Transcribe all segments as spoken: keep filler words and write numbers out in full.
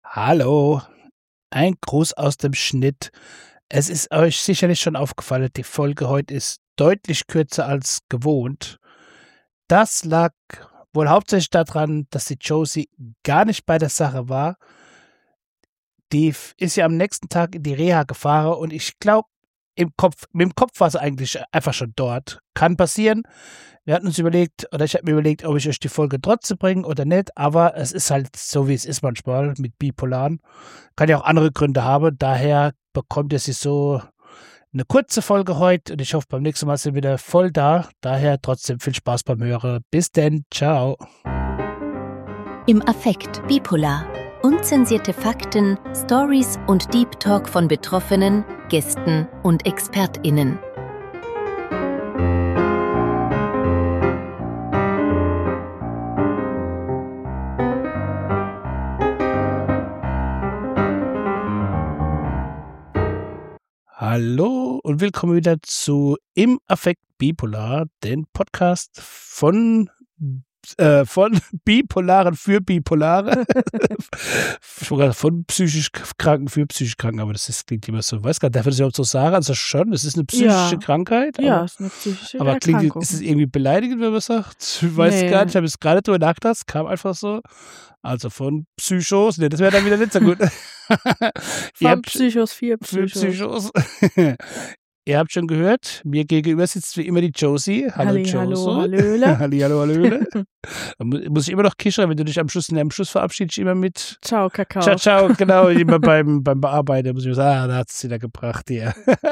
Hallo, ein Gruß aus dem Schnitt. Es ist euch sicherlich schon aufgefallen, die Folge heute ist deutlich kürzer als gewohnt. Das lag wohl hauptsächlich daran, dass die Josie gar nicht bei der Sache war. Die f- ist ja am nächsten Tag in die Reha gefahren und ich glaube, im Kopf, mit dem Kopf war sie eigentlich einfach schon dort. Kann passieren. Wir hatten uns überlegt, oder ich habe mir überlegt, ob ich euch die Folge trotzdem bringe oder nicht, aber es ist halt so, wie es ist manchmal mit Bipolaren. Kann ja auch andere Gründe haben, daher bekommt ihr sie so eine kurze Folge heute und ich hoffe, beim nächsten Mal sind wir wieder voll da. Daher trotzdem viel Spaß beim Hören. Bis denn, ciao. Im Affekt bipolar. Unzensierte Fakten, Stories und Deep Talk von Betroffenen, Gästen und ExpertInnen. Hallo und willkommen wieder zu Im Affekt Bipolar, den Podcast von, äh, von Bipolaren für Bipolare. Von psychisch Kranken für psychisch Kranken, aber das ist, klingt immer so, weiß gar nicht, darf ich das überhaupt so sagen? Also schon, es ist eine psychische Ja. Krankheit. Ja, aber, ist eine psychische aber klingt, Erkrankung. ist es irgendwie beleidigend, wenn man sagt? Ich weiß Nee. gar nicht, ich habe jetzt gerade drüber nachgedacht, es kam einfach so. Also von Psychos, ne, das wäre dann wieder nicht so gut. Ihr Von habt- Psychos für für Psychos. Psychos. Ihr habt schon gehört, mir gegenüber sitzt wie immer die Josie. Hallo Halli, Josie. hallo, hallöle. Halli, hallo, hallöle. Da mu- muss ich immer noch kichern, wenn du dich am Schluss, am Schluss verabschiedest, immer mit Ciao, Kakao. Ciao, ciao, genau, immer beim, beim Bearbeiten muss ich immer sagen, ah, da hat es wieder gebracht hier.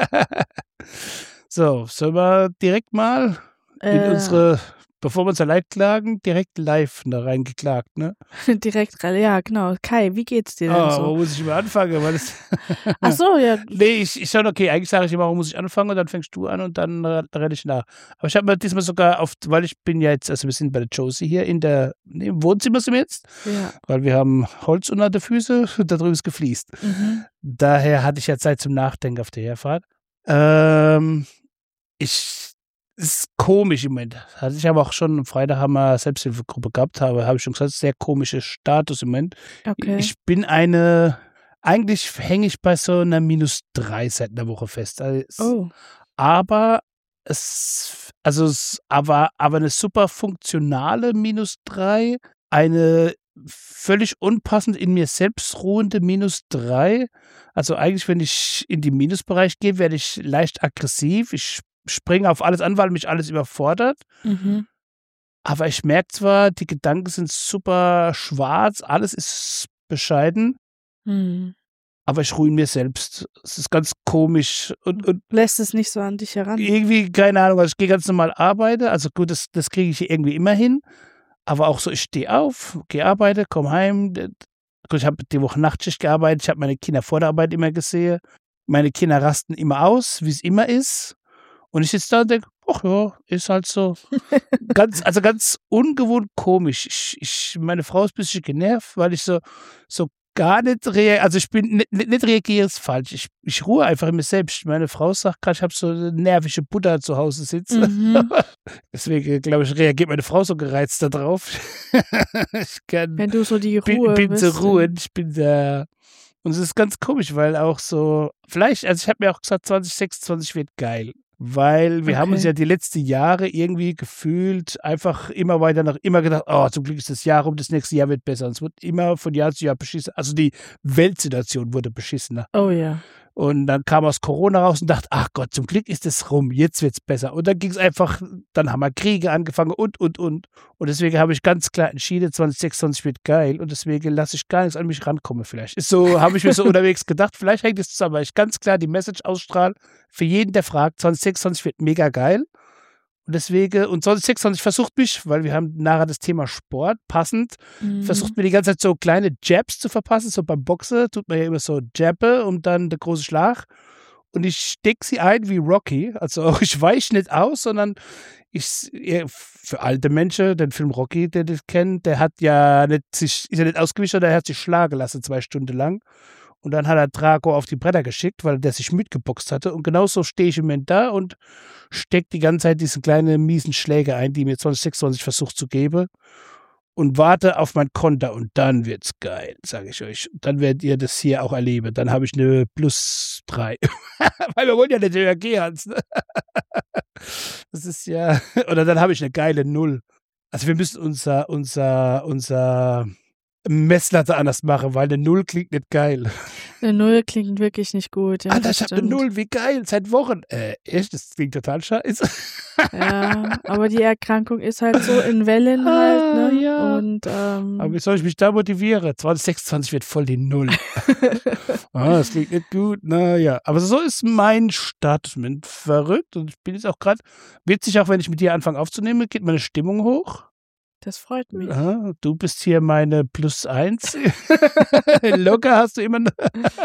So, sollen wir direkt mal in Äh, unsere, bevor wir uns allein klagen, direkt live da reingeklagt, ne? direkt rein. Ja, genau. Kai, wie geht's dir denn Oh, so? wo muss ich mal anfangen? Weil das Ach so, ja. Nee, ich, ich schon okay. Eigentlich sage ich immer, warum muss ich anfangen und dann fängst du an und dann äh, renne ich nach. Aber ich habe mir diesmal sogar auf, weil ich bin ja jetzt, also wir sind bei der Josie hier in der, nee, im Wohnzimmer sind wir jetzt, Ja. weil wir haben Holz unter den Füßen, da drüben ist gefliest. Mhm. Daher hatte ich ja Zeit zum Nachdenken auf der Herfahrt. Ähm, ich, es ist komisch im Moment. Hatte ich aber auch schon am Freitag haben wir eine Selbsthilfegruppe gehabt, habe, habe ich schon gesagt, sehr komischer Status im Moment. Okay. Ich bin eine, eigentlich hänge ich bei so einer minus drei seit einer Woche fest. Also es, oh. Aber es, also es, aber, aber eine super funktionale minus drei, eine völlig unpassend in mir selbst ruhende minus drei. Also eigentlich, wenn ich in den Minusbereich gehe, werde ich leicht aggressiv. Ich springe auf alles an, weil mich alles überfordert. Mhm. Aber ich merke zwar, die Gedanken sind super schwarz, alles ist bescheiden, Hm. aber ich ruhe in mir selbst. Es ist ganz komisch und, und Lässt es nicht so an dich heran? irgendwie, keine Ahnung, also ich gehe ganz normal arbeiten, also gut, das, das kriege ich irgendwie immer hin, aber auch so, ich stehe auf, gehe arbeiten, komme heim. d- Gut, ich habe die Woche Nachtschicht gearbeitet, ich habe meine Kinder vor der Arbeit immer gesehen, meine Kinder rasten immer aus, wie es immer ist. Und ich sitze da und denke, ach ja, ist halt so. ganz, also ganz ungewohnt komisch. Ich, ich, meine Frau ist ein bisschen genervt, weil ich so, so gar nicht reagiere. Also ich bin nicht, nicht, nicht reagiere, ist falsch. Ich, ich ruhe einfach in mir selbst. Meine Frau sagt gerade, ich habe so eine nervische Butter zu Hause sitzen. Mhm. Deswegen, glaube ich, reagiert meine Frau so gereizt darauf. ich kann, Wenn du so die bin, Ruhe bin bist. so ruhend. Ich bin da. Und es ist ganz komisch, weil auch so, vielleicht, also ich habe mir auch gesagt, zwanzig sechsundzwanzig wird geil. Weil wir haben uns Okay. ja die letzten Jahre irgendwie gefühlt einfach immer weiter nach, immer gedacht, oh, zum Glück ist das Jahr rum, das nächste Jahr wird besser. Und es wird immer von Jahr zu Jahr beschissen. Also die Weltsituation wurde beschissener. Oh ja. Und dann kam aus Corona raus und dachte, ach Gott, zum Glück ist es rum, jetzt wird's besser. Und dann ging es einfach, dann haben wir Kriege angefangen und, und, und. Und deswegen habe ich ganz klar entschieden, zwanzig sechsundzwanzig wird geil und deswegen lasse ich gar nichts an mich rankommen vielleicht. Ist so, habe ich mir so unterwegs gedacht, vielleicht hängt es zusammen, weil ich ganz klar die Message ausstrahle, für jeden, der fragt, zwanzig sechsundzwanzig wird mega geil. Und deswegen, und zwanzig sechsundzwanzig versucht mich, weil wir haben nachher das Thema Sport passend, Mhm. versucht mir die ganze Zeit so kleine Jabs zu verpassen. So beim Boxen tut man ja immer so Jabbe und dann der große Schlag. Und ich steck sie ein wie Rocky. Also auch ich weiche nicht aus, sondern ich, ja, für alte Menschen, den Film Rocky, der das kennt, der hat ja nicht sich, ist ja nicht ausgewichen, der hat sich schlagen lassen zwei Stunden lang. Und dann hat er Drago auf die Bretter geschickt, weil der sich mitgeboxt hatte. Und genauso stehe ich im Moment da und stecke die ganze Zeit diese kleinen miesen Schläge ein, die mir zwanzig sechsundzwanzig versucht zu geben. und warte auf mein Konter und dann wird's geil, sage ich euch. Dann werdet ihr das hier auch erleben. Dann habe ich eine plus drei. Weil wir wollen ja nicht höher gehen, Hans. Ne? Das ist ja, oder dann habe ich eine geile Null. Also wir müssen unser, unser, unser Messlatte anders machen, weil eine Null klingt nicht geil. Eine Null klingt wirklich nicht gut. Ja, Alter, das ich habe eine stimmt. Null, wie geil, seit Wochen. Äh, echt, das klingt total scheiße. Ja, aber die Erkrankung ist halt so in Wellen halt, ne? Ah, ja. Und ähm, Aber wie soll ich mich da motivieren? zwanzig sechsundzwanzig wird voll die Null. Ah, das klingt nicht gut. Naja, aber so ist mein Start. Ich bin verrückt und ich bin jetzt auch gerade witzig, auch wenn ich mit dir anfange aufzunehmen, geht meine Stimmung hoch. das freut mich. Ah, du bist hier meine plus eins. Locker hast du immer noch.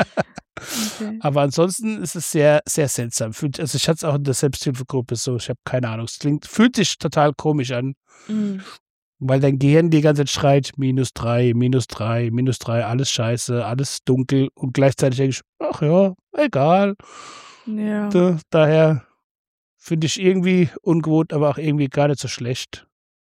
Okay. Aber ansonsten ist es sehr, sehr seltsam. Fühlt, also ich hatte es auch in der Selbsthilfegruppe so, ich habe keine Ahnung. Es klingt, fühlt sich total komisch an, Mhm. weil dein Gehirn die ganze Zeit schreit, minus drei, minus drei, minus drei, alles scheiße, alles dunkel und gleichzeitig denke ich, ach ja, egal. Ja. Da, daher finde ich irgendwie ungewohnt, aber auch irgendwie gar nicht so schlecht.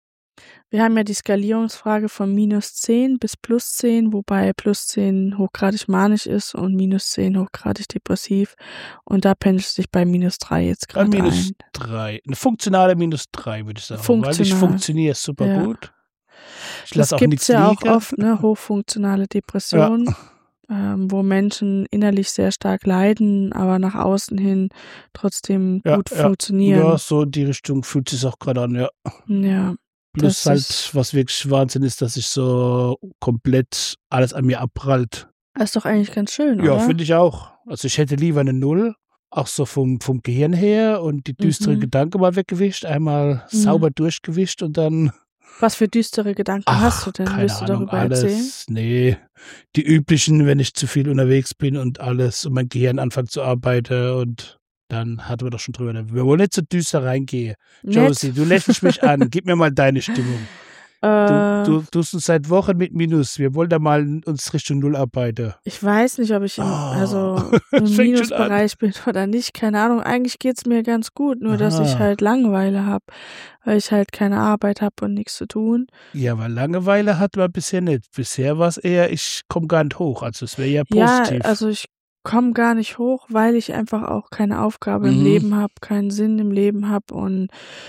Wir haben ja die Skalierungsfrage von minus zehn bis plus zehn, wobei plus zehn hochgradig manisch ist und minus zehn hochgradig depressiv. Und da pendelt es sich bei minus drei jetzt Bei gerade minus ein. drei. Eine funktionale minus drei, würde ich sagen. Weil ich Funktional. funktioniere super Ja. gut. Ich Das lasse auch gibt nichts es ja auch liegen. oft, ne? Hochfunktionale Depression, ähm, wo Menschen innerlich sehr stark leiden, aber nach außen hin trotzdem Ja, gut ja. funktionieren. Ja, so in die Richtung fühlt sich auch gerade an, ja. Ja, Plus das halt, ist, was wirklich Wahnsinn ist, dass sich so komplett alles an mir abprallt. das ist doch eigentlich ganz schön, Ja, oder? finde ich auch. Also ich hätte lieber eine Null, auch so vom, vom Gehirn her und die düsteren Mhm. Gedanken mal weggewischt, einmal sauber durchgewischt und dann, Was für düstere Gedanken hast du ach, denn? keine Willst du Ahnung, darüber erzählen? alles. Nee, die üblichen, wenn ich zu viel unterwegs bin und alles und mein Gehirn anfängt zu arbeiten und dann hatten wir doch schon drüber. Wir wollen nicht so düster reingehen. Josie, Nett. du lächelst mich an. Gib mir mal deine Stimmung. Du, Äh, du tust uns seit Wochen mit Minus. Wir wollen da mal uns Richtung Null arbeiten. ich weiß nicht, ob ich im, Oh, also es im fängt schon an. Minusbereich bin oder nicht. Keine Ahnung. Eigentlich geht's mir ganz gut, nur dass ich Ah. halt Langeweile habe, weil ich halt keine Arbeit habe und nichts zu tun. Ja, aber Langeweile hat man bisher nicht. Bisher war es eher, ich komme gar nicht hoch. Also es wäre ja Ja, positiv. also ich komme gar nicht hoch, weil ich einfach auch keine Aufgabe im Mhm. Leben habe, keinen Sinn im Leben habe und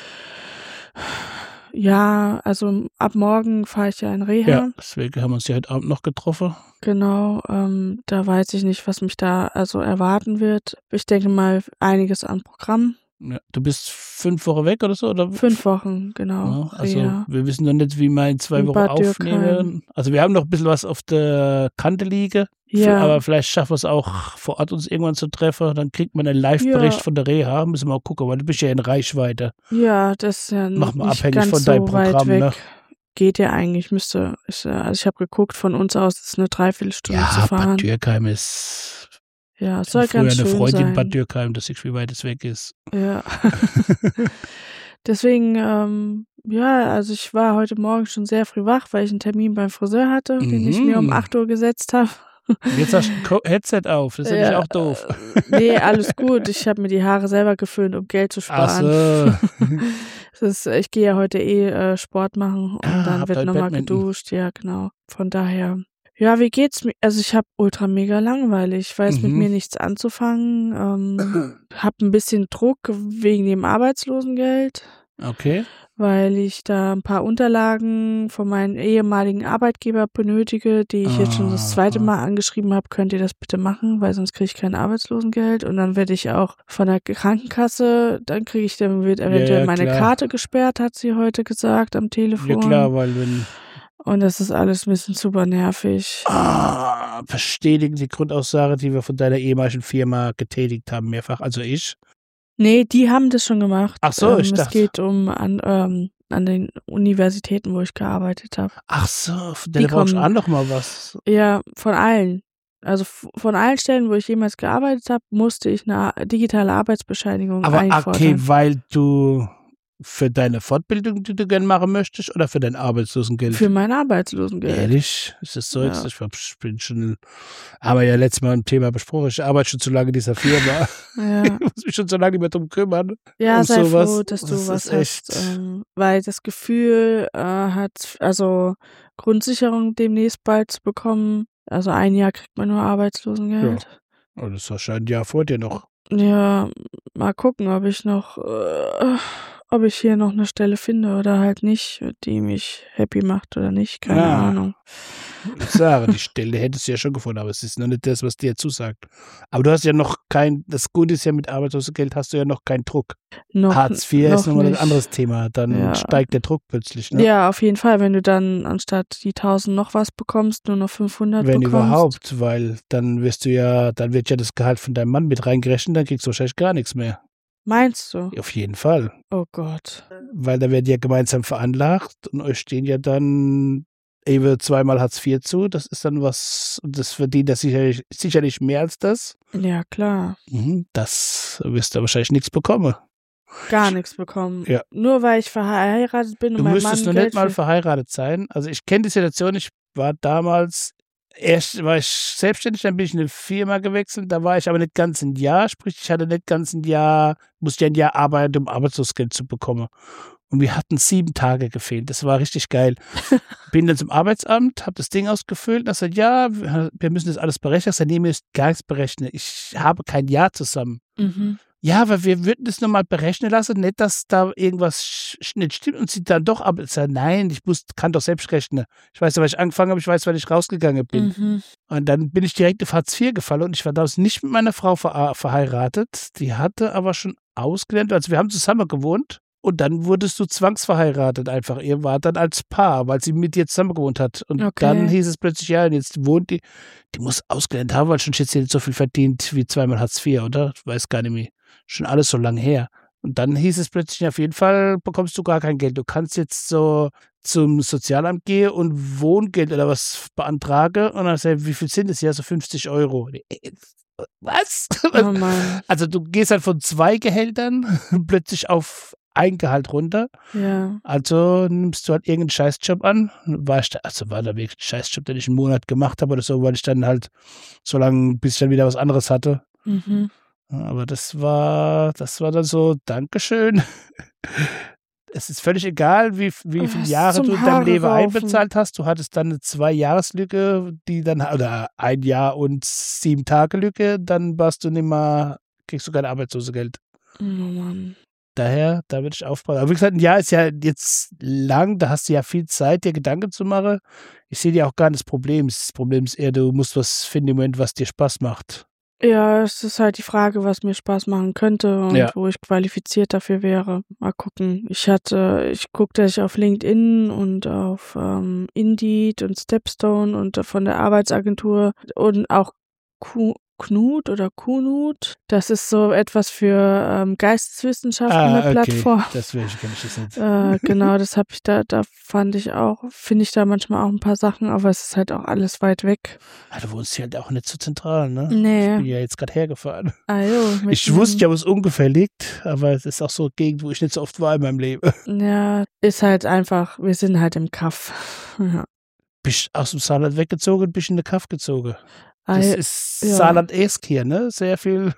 ja, also ab morgen fahre ich ja in Reha. Ja, deswegen haben wir uns ja heute Abend noch getroffen. Genau, ähm, da weiß ich nicht, was mich da also erwarten wird. Ich denke mal einiges an Programm. Ja, du bist fünf Wochen weg oder so? Oder? Fünf Wochen, genau. Ja, also Reha. wir wissen noch nicht, wie wir in zwei In Wochen Bad Dürkheim. aufnehmen. Also wir haben noch ein bisschen was auf der Kante liegen. Ja. Aber vielleicht schaffen wir es auch vor Ort uns irgendwann zu treffen. Dann kriegt man einen Live-Bericht Ja. von der Reha. Müssen wir mal gucken, weil du bist ja in Reichweite. Ja, das ist ja Mach mal nicht abhängig ganz von so deinem weit Programm, weg. ne? Geht ja eigentlich, müsste, ist, ja- also ich habe geguckt, von uns aus ist eine Dreiviertelstunde zu Ja, fahren. Bad Dürkheim ist Ja, es soll früher ganz eine schön Freundin in sein. Bad Dürkheim, dass ich wie weit es weg ist. Ja. Deswegen, ähm, ja, also ich war heute Morgen schon sehr früh wach, weil ich einen Termin beim Friseur hatte, den ich mir um Mhm. acht Uhr gesetzt habe. Jetzt hast du ein Co- Headset auf. Das ist ja, Ja, nicht auch doof. äh, nee, alles gut. Ich habe mir die Haare selber geföhnt, um Geld zu Ach sparen. so. Es ist, ich gehe ja heute eh äh, Sport machen und Ah, dann habt wird ihr nochmal Badminton? geduscht. Ja, genau. Von daher. Ja, wie geht's mir? Also ich habe ultra mega langweilig. Ich weiß mit Mhm. mir nichts anzufangen. Ähm, hab ein bisschen Druck wegen dem Arbeitslosengeld, Okay. weil ich da ein paar Unterlagen von meinem ehemaligen Arbeitgeber benötige, die ich jetzt schon das zweite Aha. Mal angeschrieben habe. Könnt ihr das bitte machen, weil sonst kriege ich kein Arbeitslosengeld. Und dann werde ich auch von der Krankenkasse, dann kriege ich, dann wird eventuell ja, meine klar. Karte gesperrt, hat sie heute gesagt am Ja Telefon. klar, weil wenn Und das ist alles ein bisschen super nervig. ah, bestätigen die Grundaussage, die wir von deiner ehemaligen Firma getätigt haben, mehrfach. Also ich. Nee, die haben das schon gemacht. Ach so, ähm, ich es dachte- geht um an, ähm, an den Universitäten, wo ich gearbeitet habe. Ach so, von Die der brauchst du kommen- auch noch mal was. Ja, von allen. Also f- von allen Stellen, wo ich jemals gearbeitet habe, musste ich eine a- digitale Arbeitsbescheinigung Aber einfordern. okay, weil du Für deine Fortbildung, die du gerne machen möchtest, oder für dein Arbeitslosengeld? Für mein Arbeitslosengeld. Ehrlich? Ist das so Ja. jetzt? Ich hab- ich bin schon, haben wir ja letztes Mal ein Thema besprochen. Ich arbeite schon zu lange in dieser Firma. Ja, Ich muss mich schon so lange nicht mehr drum kümmern. ja Um sei sowas. froh, dass du Das was ist echt- hast. Ähm, weil das Gefühl äh, hat, also Grundsicherung demnächst bald zu bekommen. Also ein Jahr kriegt man nur Arbeitslosengeld. Oh, das ist wahrscheinlich ein Jahr vor dir noch. Ja, mal gucken, ob ich noch, äh, ob ich hier noch eine Stelle finde oder halt nicht, die mich happy macht oder nicht. Keine Ah. Ahnung. Ich sage, die Stelle hättest du ja schon gefunden, aber es ist noch nicht das, was dir zusagt. Aber du hast ja noch kein, das Gute ist ja, mit Arbeitslosengeld hast du ja noch keinen Druck. Noch, Hartz vier noch ist nochmal ein nicht. anderes Thema. Dann Ja. steigt der Druck plötzlich. Ne? Ja, auf jeden Fall, wenn du dann anstatt die tausend noch was bekommst, nur noch fünfhundert Wenn bekommst. überhaupt, weil dann wirst du ja, dann wird ja das Gehalt von deinem Mann mit reingerechnet, dann kriegst du wahrscheinlich gar nichts mehr. Meinst du? Auf jeden Fall. Oh Gott. Weil da werden ja gemeinsam veranlagt und euch stehen ja dann eben zweimal Hartz vier zu. Das ist dann was, das verdient er sicherlich, sicherlich mehr als das. Ja, klar. Mhm, das wirst du wahrscheinlich nichts bekommen. Gar nichts bekommen. Ja. Nur weil ich verheiratet bin Du und mein müsstest Mann noch Geld nicht mal für- verheiratet sein. Also ich kenne die Situation, ich war damals, erst war ich selbstständig, dann bin ich in eine Firma gewechselt, da war ich aber nicht ganz ein Jahr, sprich ich hatte nicht ganz ein Jahr, musste ja ein Jahr arbeiten, um Arbeitslosengeld zu bekommen. Und wir hatten sieben Tage gefehlt. Das war richtig geil. Bin dann zum Arbeitsamt, habe das Ding ausgefüllt und er sagt, ja, wir müssen das alles berechnen. Ich sage, nee, mir ist gar nichts berechnen. Ich habe kein Jahr zusammen. Mhm. Ja, aber wir würden das nochmal berechnen lassen, nicht, dass da irgendwas sch- nicht stimmt und sie dann doch ab. Ich sage, nein, ich muss, kann doch selbst rechnen. Ich weiß ja, weil ich angefangen habe, ich weiß, weil ich rausgegangen bin. Mhm. Und dann bin ich direkt auf Hartz vier gefallen und ich war damals nicht mit meiner Frau ver verheiratet. Die hatte aber schon ausgelernt, also wir haben zusammen gewohnt. Und dann wurdest du zwangsverheiratet einfach. Ihr wart dann als Paar, weil sie mit dir zusammen gewohnt hat. Und Okay. dann hieß es plötzlich, ja, und jetzt wohnt die, die muss ausgelernt haben, weil schon jetzt nicht so viel verdient wie zweimal Hartz vier, oder? Ich weiß gar nicht mehr. Schon alles so lang her. Und dann hieß es plötzlich, ja, auf jeden Fall bekommst du gar kein Geld. Du kannst jetzt so zum Sozialamt gehen und Wohngeld oder was beantragen. Und dann sagt er, wie viel sind es? Ja, so fünfzig Euro. Was? Oh Mann. Also du gehst halt von zwei Gehältern plötzlich auf ein Gehalt runter. Ja. Also nimmst du halt irgendeinen Scheißjob an. War ich da, also war da wirklich ein Scheißjob, den ich einen Monat gemacht habe oder so, weil ich dann halt so lange, bis ich dann wieder was anderes hatte. Mhm. Ja, aber das war, das war dann so, Dankeschön. Es ist völlig egal, wie, wie Oh, viele was Jahre zum du in deinem Haare Leben raufen. einbezahlt hast. Du hattest dann eine Zwei-Jahres-Lücke, die dann, oder ein Jahr und sieben Tage Lücke, dann warst du nicht mehr, kriegst du kein Arbeitslosengeld. Oh Mann. Daher, da würde ich aufpassen. Aber wie gesagt, ein Jahr ist ja jetzt lang, da hast du ja viel Zeit, dir Gedanken zu machen. Ich sehe dir auch gar nicht das Problem. Das Problem ist eher, du musst was finden im Moment, was dir Spaß macht. Ja, es ist halt die Frage, was mir Spaß machen könnte und Ja. wo ich qualifiziert dafür wäre. Mal gucken. Ich hatte, ich guckte ich auf LinkedIn und auf ähm, Indeed und Stepstone und von der Arbeitsagentur und auch Ku- Knut oder Kunut. Das ist so etwas für ähm, Geisteswissenschaften, eine Plattform. Das will ich, kenne ich das nicht. Äh, genau, das habe ich da, da fand ich auch, finde ich da manchmal auch ein paar Sachen, aber es ist halt auch alles weit weg. Ah, du wohnst hier halt auch nicht so zentral, ne? Nee. Ich bin ja jetzt gerade hergefahren. Ah, jo, mit Ich wusste ja, wo es ungefähr liegt, aber es ist auch so eine Gegend, wo ich nicht so oft war in meinem Leben. Ja, ist halt einfach, wir sind halt im Kaff. Ja. Bist aus dem Saarland weggezogen, bist in den Kaff gezogen. Ah, Das ja, ist ja. Saarland-esk hier, ne? Sehr viel.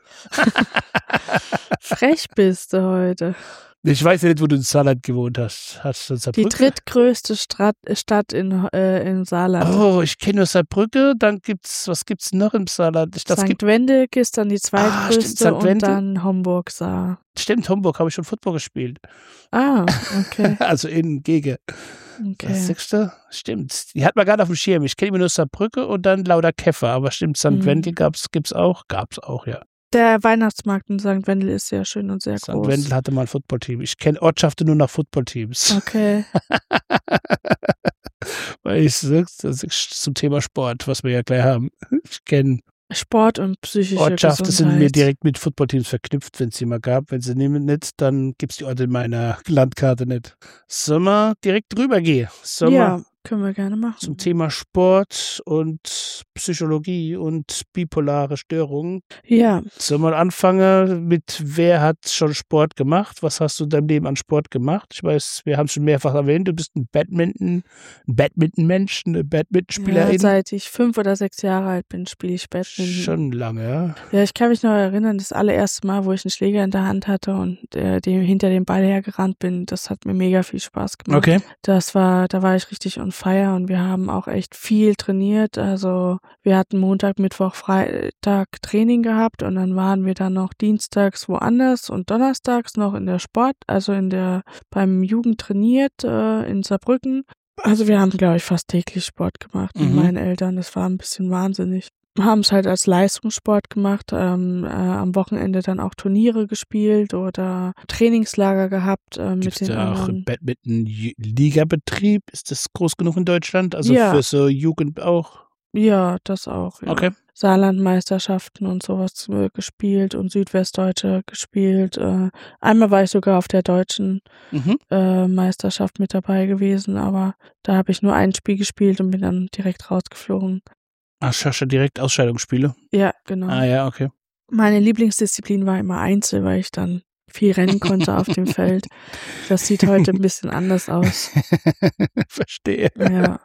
frech bist du heute. Ich weiß ja nicht, wo du in Saarland gewohnt hast. Hast du in Die Saarbrücken? drittgrößte Stadt, Stadt in, äh, im Saarland. Oh, ich kenne nur Saarbrücke, dann gibt's, was gibt's noch im Saarland? Ich, das Sankt gibt, Wendelk ist dann die zweitgrößte stimmt, Sankt und Wendel. dann Homburg Saar. stimmt, Homburg habe ich schon Football gespielt. Ah, okay. Also in gegen. Das okay. sechste, stimmt. Die hat man gerade auf dem Schirm. Ich kenne immer nur Saarbrücke und dann Lauter Käfer, aber stimmt, Sankt Mhm. Wendel gab's, gibt's auch, gab's auch, ja. Der Weihnachtsmarkt in Sankt Wendel ist sehr schön und sehr Sankt groß. Wendel hatte mal ein Footballteam. Ich kenne Ortschaften nur nach Footballteams. Okay. Weil ich das ist zum Thema Sport, was wir ja gleich haben. Ich kenne Sport und psychische Ortschaften, sind Gesundheit. mir direkt mit Footballteams verknüpft, wenn es sie mal gab. Wenn sie nehmen nicht, dann gibt es die Orte in meiner Landkarte nicht. Sollen wir direkt drüber gehen? Sollen Ja, wir Können wir gerne machen. Zum Thema Sport und Psychologie und bipolare Störungen. Ja. Sollen wir anfangen mit, wer hat schon Sport gemacht? Was hast du in deinem Leben an Sport gemacht? Ich weiß, wir haben es schon mehrfach erwähnt, du bist ein Badminton, ein Badminton-Mensch, eine Badmintonspielerin. Ja, seit ich fünf oder sechs Jahre alt bin, spiele ich Badminton. Schon lange, ja. Ja, ich kann mich noch erinnern, das allererste Mal, wo ich einen Schläger in der Hand hatte und äh, dem, hinter dem Ball hergerannt bin, das hat mir mega viel Spaß gemacht. Okay. Das war, da war ich richtig on fire und wir haben auch echt viel trainiert. Also wir hatten Montag, Mittwoch, Freitag Training gehabt und dann waren wir dann noch dienstags woanders und donnerstags noch in der Sport, also in der beim Jugend trainiert äh, in Saarbrücken. Also wir haben, glaube ich, fast täglich Sport gemacht mit Mhm. meinen Eltern. Das war ein bisschen wahnsinnig. Wir haben es halt als Leistungssport gemacht, ähm, äh, am Wochenende dann auch Turniere gespielt oder Trainingslager gehabt äh, mit Gibt es den da auch anderen. Badminton-Ligabetrieb? Ist das groß genug in Deutschland? Also Ja. für so Jugend auch? Ja, das auch. Ja. Okay. Saarlandmeisterschaften und sowas äh, gespielt und Südwestdeutsche gespielt. Äh, einmal war ich sogar auf der deutschen Mhm. äh, Meisterschaft mit dabei gewesen, aber da habe ich nur ein Spiel gespielt und bin dann direkt rausgeflogen. Ach, Schascha, direkt Ausscheidungsspiele. Ja, genau. Ah ja, okay. Meine Lieblingsdisziplin war immer Einzel, weil ich dann viel rennen konnte auf dem Feld. Das sieht heute ein bisschen anders aus. Verstehe. Ja.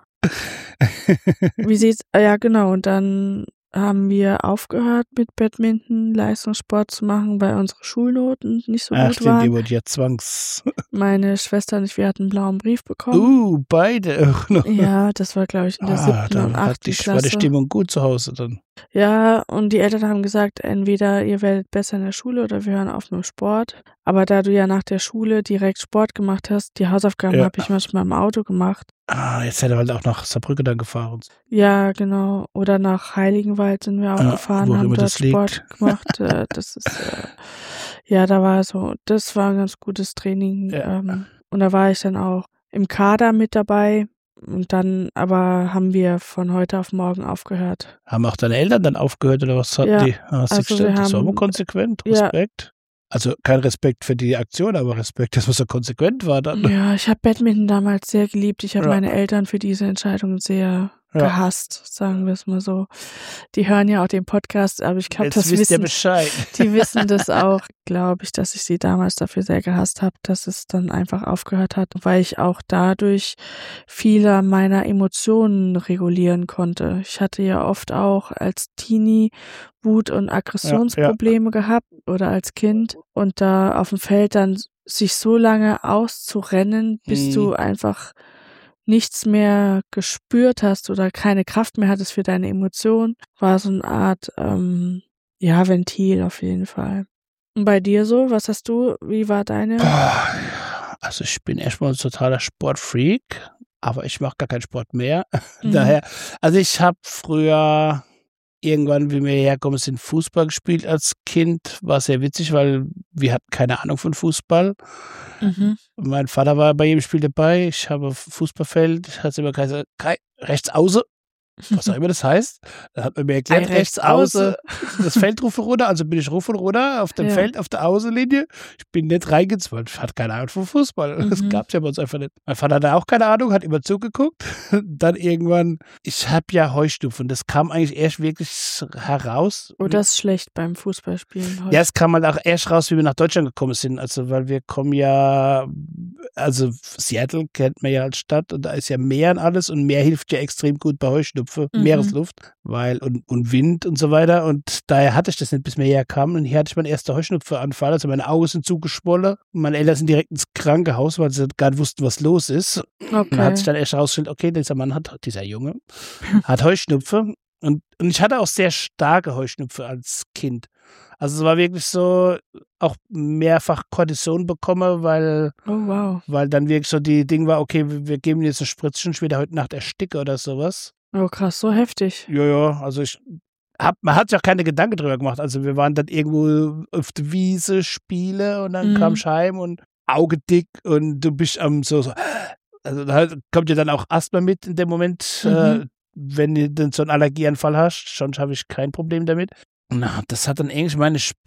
Wie sieht's? Ah, ja, genau. Und dann haben wir aufgehört mit Badminton, Leistungssport zu machen, weil unsere Schulnoten nicht so Ach, gut stimmt, ihr waren. wurdet ja zwangs. Meine Schwester und ich, wir hatten einen blauen Brief bekommen. Uh, beide auch noch. Ja, das war, glaube ich, in der Ah, siebten und dann hat achten die, war die Klasse. Stimmung gut zu Hause dann. Ja, und die Eltern haben gesagt, entweder ihr werdet besser in der Schule oder wir hören auf mit dem Sport. Aber da du ja nach der Schule direkt Sport gemacht hast, die Hausaufgaben Ja. habe ich manchmal im Auto gemacht. Ah, jetzt hätte er halt auch nach Saarbrücken dann gefahren. Ja, genau. Oder nach Heiligenwald sind wir auch Ja, gefahren, wo haben immer dort das liegt. Sport gemacht. Äh, das ist, äh, ja, da war so, das war ein ganz gutes Training. Ja. Ähm, und da war ich dann auch im Kader mit dabei. Und dann aber haben wir von heute auf morgen aufgehört. Haben auch deine Eltern dann aufgehört oder was hatten Ja, die? Ah, also siehst du, wir das war haben- aber konsequent. ja. Respekt. Also kein Respekt für die Aktion, aber Respekt, dass man so konsequent war dann. Ja, ich habe Badminton damals sehr geliebt. Ich habe Ja. meine Eltern für diese Entscheidung sehr Ja. gehasst, sagen wir es mal so. Die hören ja auch den Podcast, aber ich glaube, Jetzt das wisst ihr wissen Bescheid. die wissen das auch, glaube ich, dass ich sie damals dafür sehr gehasst habe, dass es dann einfach aufgehört hat, weil ich auch dadurch viele meiner Emotionen regulieren konnte. Ich hatte ja oft auch als Teenie Wut- und Aggressionsprobleme gehabt oder als Kind und da auf dem Feld dann sich so lange auszurennen, bis Mhm. du einfach nichts mehr gespürt hast oder keine Kraft mehr hattest für deine Emotionen, war so eine Art, ähm, ja, Ventil auf jeden Fall. Und bei dir so? Was hast du? Wie war deine? Boah, also ich bin erstmal ein totaler Sportfreak, aber ich mache gar keinen Sport mehr. Mhm. Daher, also ich habe früher irgendwann, wie wir herkommen sind, Fußball gespielt als Kind. War sehr witzig, weil wir hatten keine Ahnung von Fußball. Mhm. Mein Vater war bei jedem Spiel dabei. Ich habe auf Fußballfeld, hat es immer gesagt, rechts außen, was auch immer das heißt. Dann hat man mir erklärt, Ei, rechts rechts außen. außen, das Feld rufe runter, also bin ich ruf und runter auf dem Ja. Feld, auf der Außenlinie. Ich bin nicht reingezwungen, ich hatte keine Ahnung von Fußball. Das Mhm. gab es ja bei uns einfach nicht. Mein Vater hatte auch keine Ahnung, hat immer zugeguckt. Dann irgendwann, ich habe ja Heuschnupfen, das kam eigentlich erst wirklich heraus. Oh, das ist schlecht beim Fußballspielen heute. Ja, es kam halt auch erst raus, wie wir nach Deutschland gekommen sind. Also, weil wir kommen ja, also Seattle kennt man ja als Stadt und da ist ja Meer und alles und Meer hilft ja extrem gut bei Heuschnupfen, Mhm. Meeresluft, weil und, und Wind und so weiter. Und daher hatte ich das nicht, bis wir herkamen. Und hier hatte ich meinen ersten Heuschnupfenanfall. Also meine Augen sind zugeschwollen. Meine Eltern sind direkt ins Krankenhaus, weil sie gar nicht wussten, was los ist. Und da hat sich Okay. dann erst herausgestellt, okay, dieser Mann hat, dieser Junge, hat Heuschnupfen. Und, und ich hatte auch sehr starke Heuschnupfen als Kind. Also es war wirklich so, auch mehrfach Kortison bekommen, weil, Oh, wow. weil dann wirklich so die Ding war, okay, wir, wir geben jetzt ein Spritzchen, ich werde heute Nacht ersticke oder sowas. Oh, krass, so heftig. Ja, ja, also ich hab, man hat sich auch keine Gedanken drüber gemacht. Also wir waren dann irgendwo auf der Wiese, Spiele und dann Mhm. kam ich heim und Auge dick und du bist am so, so, also da kommt ja dann auch Asthma mit in dem Moment, Mhm. äh, wenn du dann so einen Allergieanfall hast, schon habe ich kein Problem damit. Na, das hat dann eigentlich meine Sport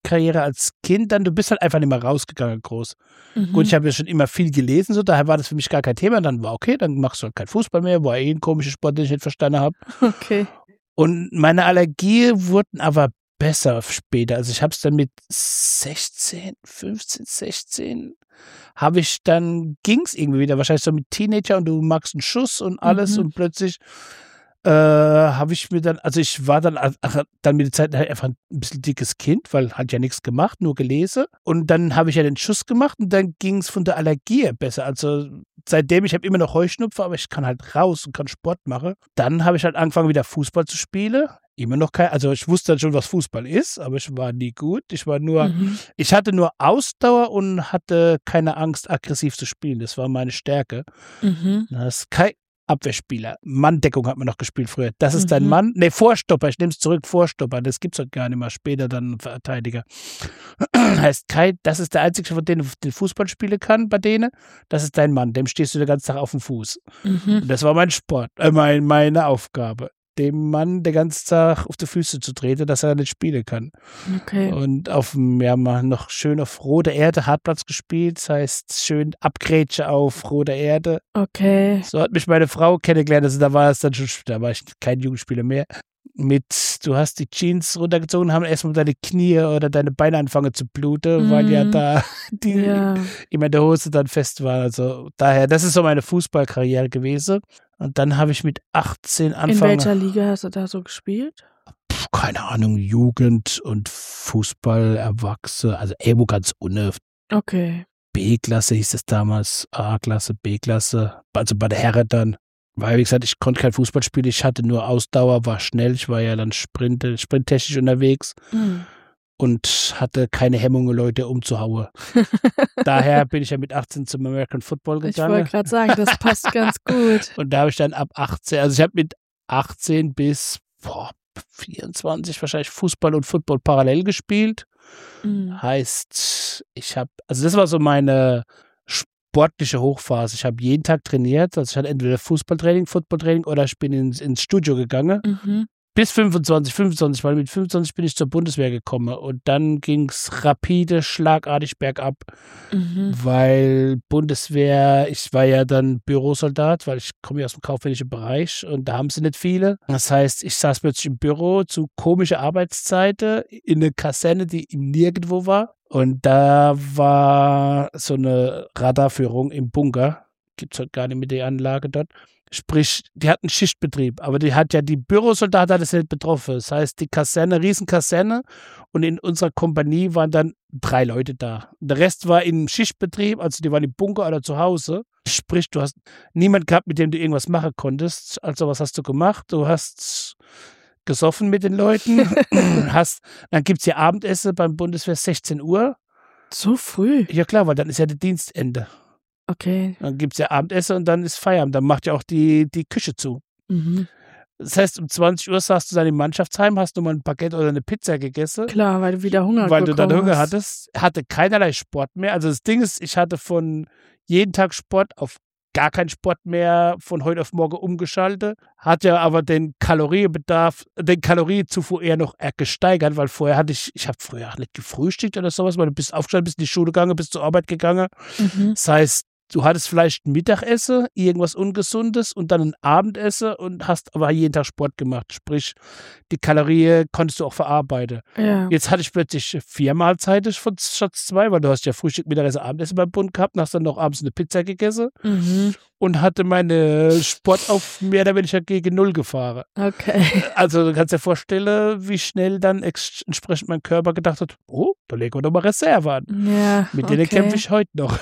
Fußballkarriere als Kind, dann du bist halt einfach nicht mehr rausgegangen groß. Mhm. Gut, ich habe ja schon immer viel gelesen, so daher war das für mich gar kein Thema. Dann war okay, dann machst du halt keinen Fußball mehr, war eh ein komischer Sport, den ich nicht verstanden habe. Okay. Und meine Allergien wurden aber besser später. Also ich habe es dann mit sechzehn, fünfzehn, sechzehn habe ich dann, ging es irgendwie wieder, wahrscheinlich so mit Teenager und du magst einen Schuss und alles Mhm. und plötzlich äh, habe ich mir dann, also ich war dann ach, dann mit der Zeit halt einfach ein bisschen dickes Kind, weil hat ja nichts gemacht, nur gelesen. Und dann habe ich ja den Schuss gemacht und dann ging es von der Allergie besser. Also seitdem, ich habe immer noch Heuschnupfen, aber ich kann halt raus und kann Sport machen. Dann habe ich halt angefangen, wieder Fußball zu spielen. Immer noch kein, also ich wusste dann schon, was Fußball ist, aber ich war nie gut. Ich war nur, Mhm. ich hatte nur Ausdauer und hatte keine Angst, aggressiv zu spielen. Das war meine Stärke. Mhm. Das ist kein Abwehrspieler. Manndeckung hat man noch gespielt früher. Das ist dein Mhm. Mann. Nee, Vorstopper. Ich nehme es zurück. Vorstopper. Das gibt's halt gar nicht mehr. Später dann Verteidiger. Heißt Kai, das ist der einzige, von dem du den Fußball spielen kann bei denen. Das ist dein Mann. Dem stehst du den ganzen Tag auf dem Fuß. Mhm. Und das war mein Sport, äh, mein, meine Aufgabe. Dem Mann den ganzen Tag auf die Füße zu treten, dass er nicht spielen kann. Okay. Und auf dem, ja, mal noch schön auf roter Erde, Hartplatz gespielt. Das heißt, schön Abgrätsche auf roter Erde. Okay. So hat mich meine Frau kennengelernt. Also da war es dann schon, da war ich kein Jugendspieler mehr. Mit, du hast die Jeans runtergezogen, haben erstmal deine Knie oder deine Beine angefangen zu bluten, Mhm. weil ja da die Ja. immer in der Hose dann fest waren. Also daher, das ist so meine Fußballkarriere gewesen. Und dann habe ich mit achtzehn In angefangen. welcher Liga hast du da so gespielt? Puh, keine Ahnung, Jugend und Fußball, Erwachsene, also irgendwo ganz unten. Okay. B-Klasse hieß es damals, A-Klasse, B-Klasse, also bei der Herren dann. Weil, wie gesagt, ich konnte kein Fußball spielen, ich hatte nur Ausdauer, war schnell, ich war ja dann Sprint, sprinttechnisch unterwegs Mhm. und hatte keine Hemmungen, Leute umzuhauen. Daher bin ich ja mit achtzehn zum American Football Ich gegangen. wollte gerade sagen, das passt ganz gut. Und da habe ich dann ab achtzehn, also ich habe mit achtzehn bis boah, vierundzwanzig wahrscheinlich Fußball und Football parallel gespielt. Mhm. Heißt, ich habe, also das war so meine sportliche Hochphase. Ich habe jeden Tag trainiert, also ich hatte entweder Fußballtraining, Footballtraining oder ich bin ins, ins Studio gegangen. Mhm. Bis fünfundzwanzig, fünfundzwanzig, weil mit fünfundzwanzig bin ich zur Bundeswehr gekommen und dann ging es rapide, schlagartig bergab, Mhm. weil Bundeswehr, ich war ja dann Bürosoldat, weil ich komme ja aus dem kaufmännischen Bereich und da haben sie nicht viele. Das heißt, ich saß plötzlich im Büro zu komischen Arbeitszeiten in einer Kaserne, die nirgendwo war und da war so eine Radarführung im Bunker. Gibt es halt gar nicht mit der Anlage dort. Sprich, die hatten Schichtbetrieb, aber die hat ja die Bürosoldaten hat es nicht betroffen. Das heißt, die Kaserne, Riesenkaserne und in unserer Kompanie waren dann drei Leute da. Der Rest war im Schichtbetrieb, also die waren im Bunker oder zu Hause. Sprich, du hast niemand gehabt, mit dem du irgendwas machen konntest. Also was hast du gemacht? Du hast gesoffen mit den Leuten. hast, dann gibt es ja Abendessen beim Bundeswehr sechzehn Uhr. So früh? Ja klar, weil dann ist ja der Dienstende. Okay. Dann gibt es ja Abendessen und dann ist Feierabend. Dann macht ja auch die, die Küche zu. Mhm. Das heißt, um zwanzig Uhr saßt du dann im Mannschaftsheim, hast du mal ein Baguette oder eine Pizza gegessen. Klar, weil du wieder Hunger Weil du dann bekommen Hunger hast. hattest. Hatte keinerlei Sport mehr. Also das Ding ist, ich hatte von jeden Tag Sport auf gar keinen Sport mehr von heute auf morgen umgeschaltet. Hat ja aber den Kalorienbedarf, den Kalorienzufuhr eher noch eher gesteigert, weil vorher hatte ich, ich habe früher auch nicht gefrühstückt oder sowas, weil du bist aufgestanden, bist in die Schule gegangen, bist zur Arbeit gegangen. Mhm. Das heißt, du hattest vielleicht ein Mittagessen, irgendwas Ungesundes und dann ein Abendessen und hast aber jeden Tag Sport gemacht. Sprich, die Kalorien konntest du auch verarbeiten. Ja. Jetzt hatte ich plötzlich vier Mahlzeiten von statt zwei, weil du hast ja Frühstück, Mittagessen, Abendessen beim Bund gehabt und hast dann noch abends eine Pizza gegessen Mhm. und hatte meine Sport auf mehr oder weniger gegen Null gefahren. Okay. Also du kannst dir vorstellen, wie schnell dann ex- entsprechend mein Körper gedacht hat, oh, da legen wir doch mal Reserve an. Ja. Mit denen okay. kämpfe ich heute noch.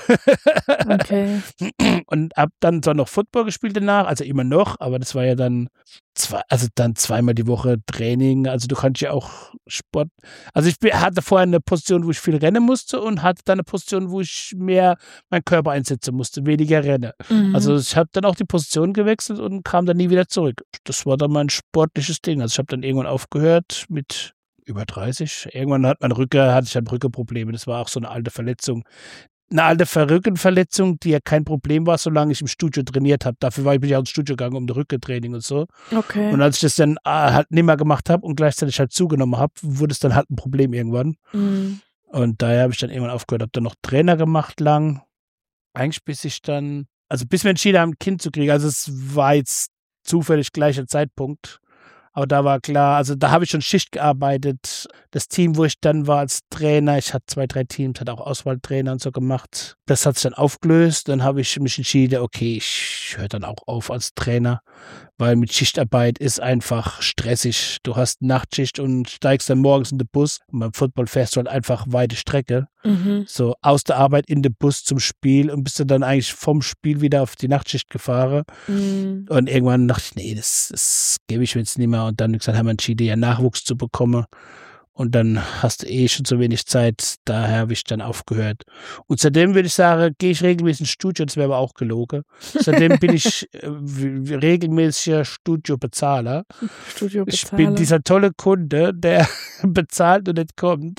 Okay. Und hab dann zwar noch Football gespielt danach, also immer noch, aber das war ja dann zwei, also dann zweimal die Woche Training. Also du kannst ja auch Sport. Also ich hatte vorher eine Position, wo ich viel rennen musste und hatte dann eine Position, wo ich mehr meinen Körper einsetzen musste, weniger rennen. Mhm. Also ich habe dann auch die Position gewechselt und kam dann nie wieder zurück. Das war dann mein sportliches Ding. Also ich habe dann irgendwann aufgehört mit über dreißig. Irgendwann hat mein Rücken, hatte ich dann Rückenprobleme. Das war auch so eine alte Verletzung. eine alte Rückenverletzung, die ja kein Problem war, solange ich im Studio trainiert habe. Dafür war ich, bin ich auch ins Studio gegangen, um das Rückentraining und so. Okay. Und als ich das dann äh, halt nicht mehr gemacht habe und gleichzeitig halt zugenommen habe, wurde es dann halt ein Problem irgendwann. Mhm. Und daher habe ich dann irgendwann aufgehört, habe dann noch Trainer gemacht lang. Eigentlich bis ich dann, also bis wir entschieden haben, ein Kind zu kriegen. Also es war jetzt zufällig gleicher Zeitpunkt. Aber da war klar, also da habe ich schon Schicht gearbeitet. Das Team, wo ich dann war als Trainer, ich hatte zwei, drei Teams, hatte auch Auswahltrainer und so gemacht. Das hat sich dann aufgelöst. Dann habe ich mich entschieden, okay, ich höre dann auch auf als Trainer, weil mit Schichtarbeit ist einfach stressig. Du hast Nachtschicht und steigst dann morgens in den Bus. Und beim Football fährst du halt einfach weite Strecke. Mhm. So aus der Arbeit in den Bus zum Spiel und bist du dann eigentlich vom Spiel wieder auf die Nachtschicht gefahren. Mhm. Und irgendwann dachte ich, nee, das, das gebe ich mir jetzt nicht mehr. Und dann gesagt, haben wir entschieden, ja Nachwuchs zu bekommen. Und dann hast du eh schon so wenig Zeit, daher habe ich dann aufgehört. Und seitdem würde ich sagen, gehe ich regelmäßig ins Studio, das wäre aber auch gelogen. Seitdem bin ich äh, regelmäßiger Studiobezahler. Studiobezahler. Ich bin dieser tolle Kunde, der bezahlt und nicht kommt.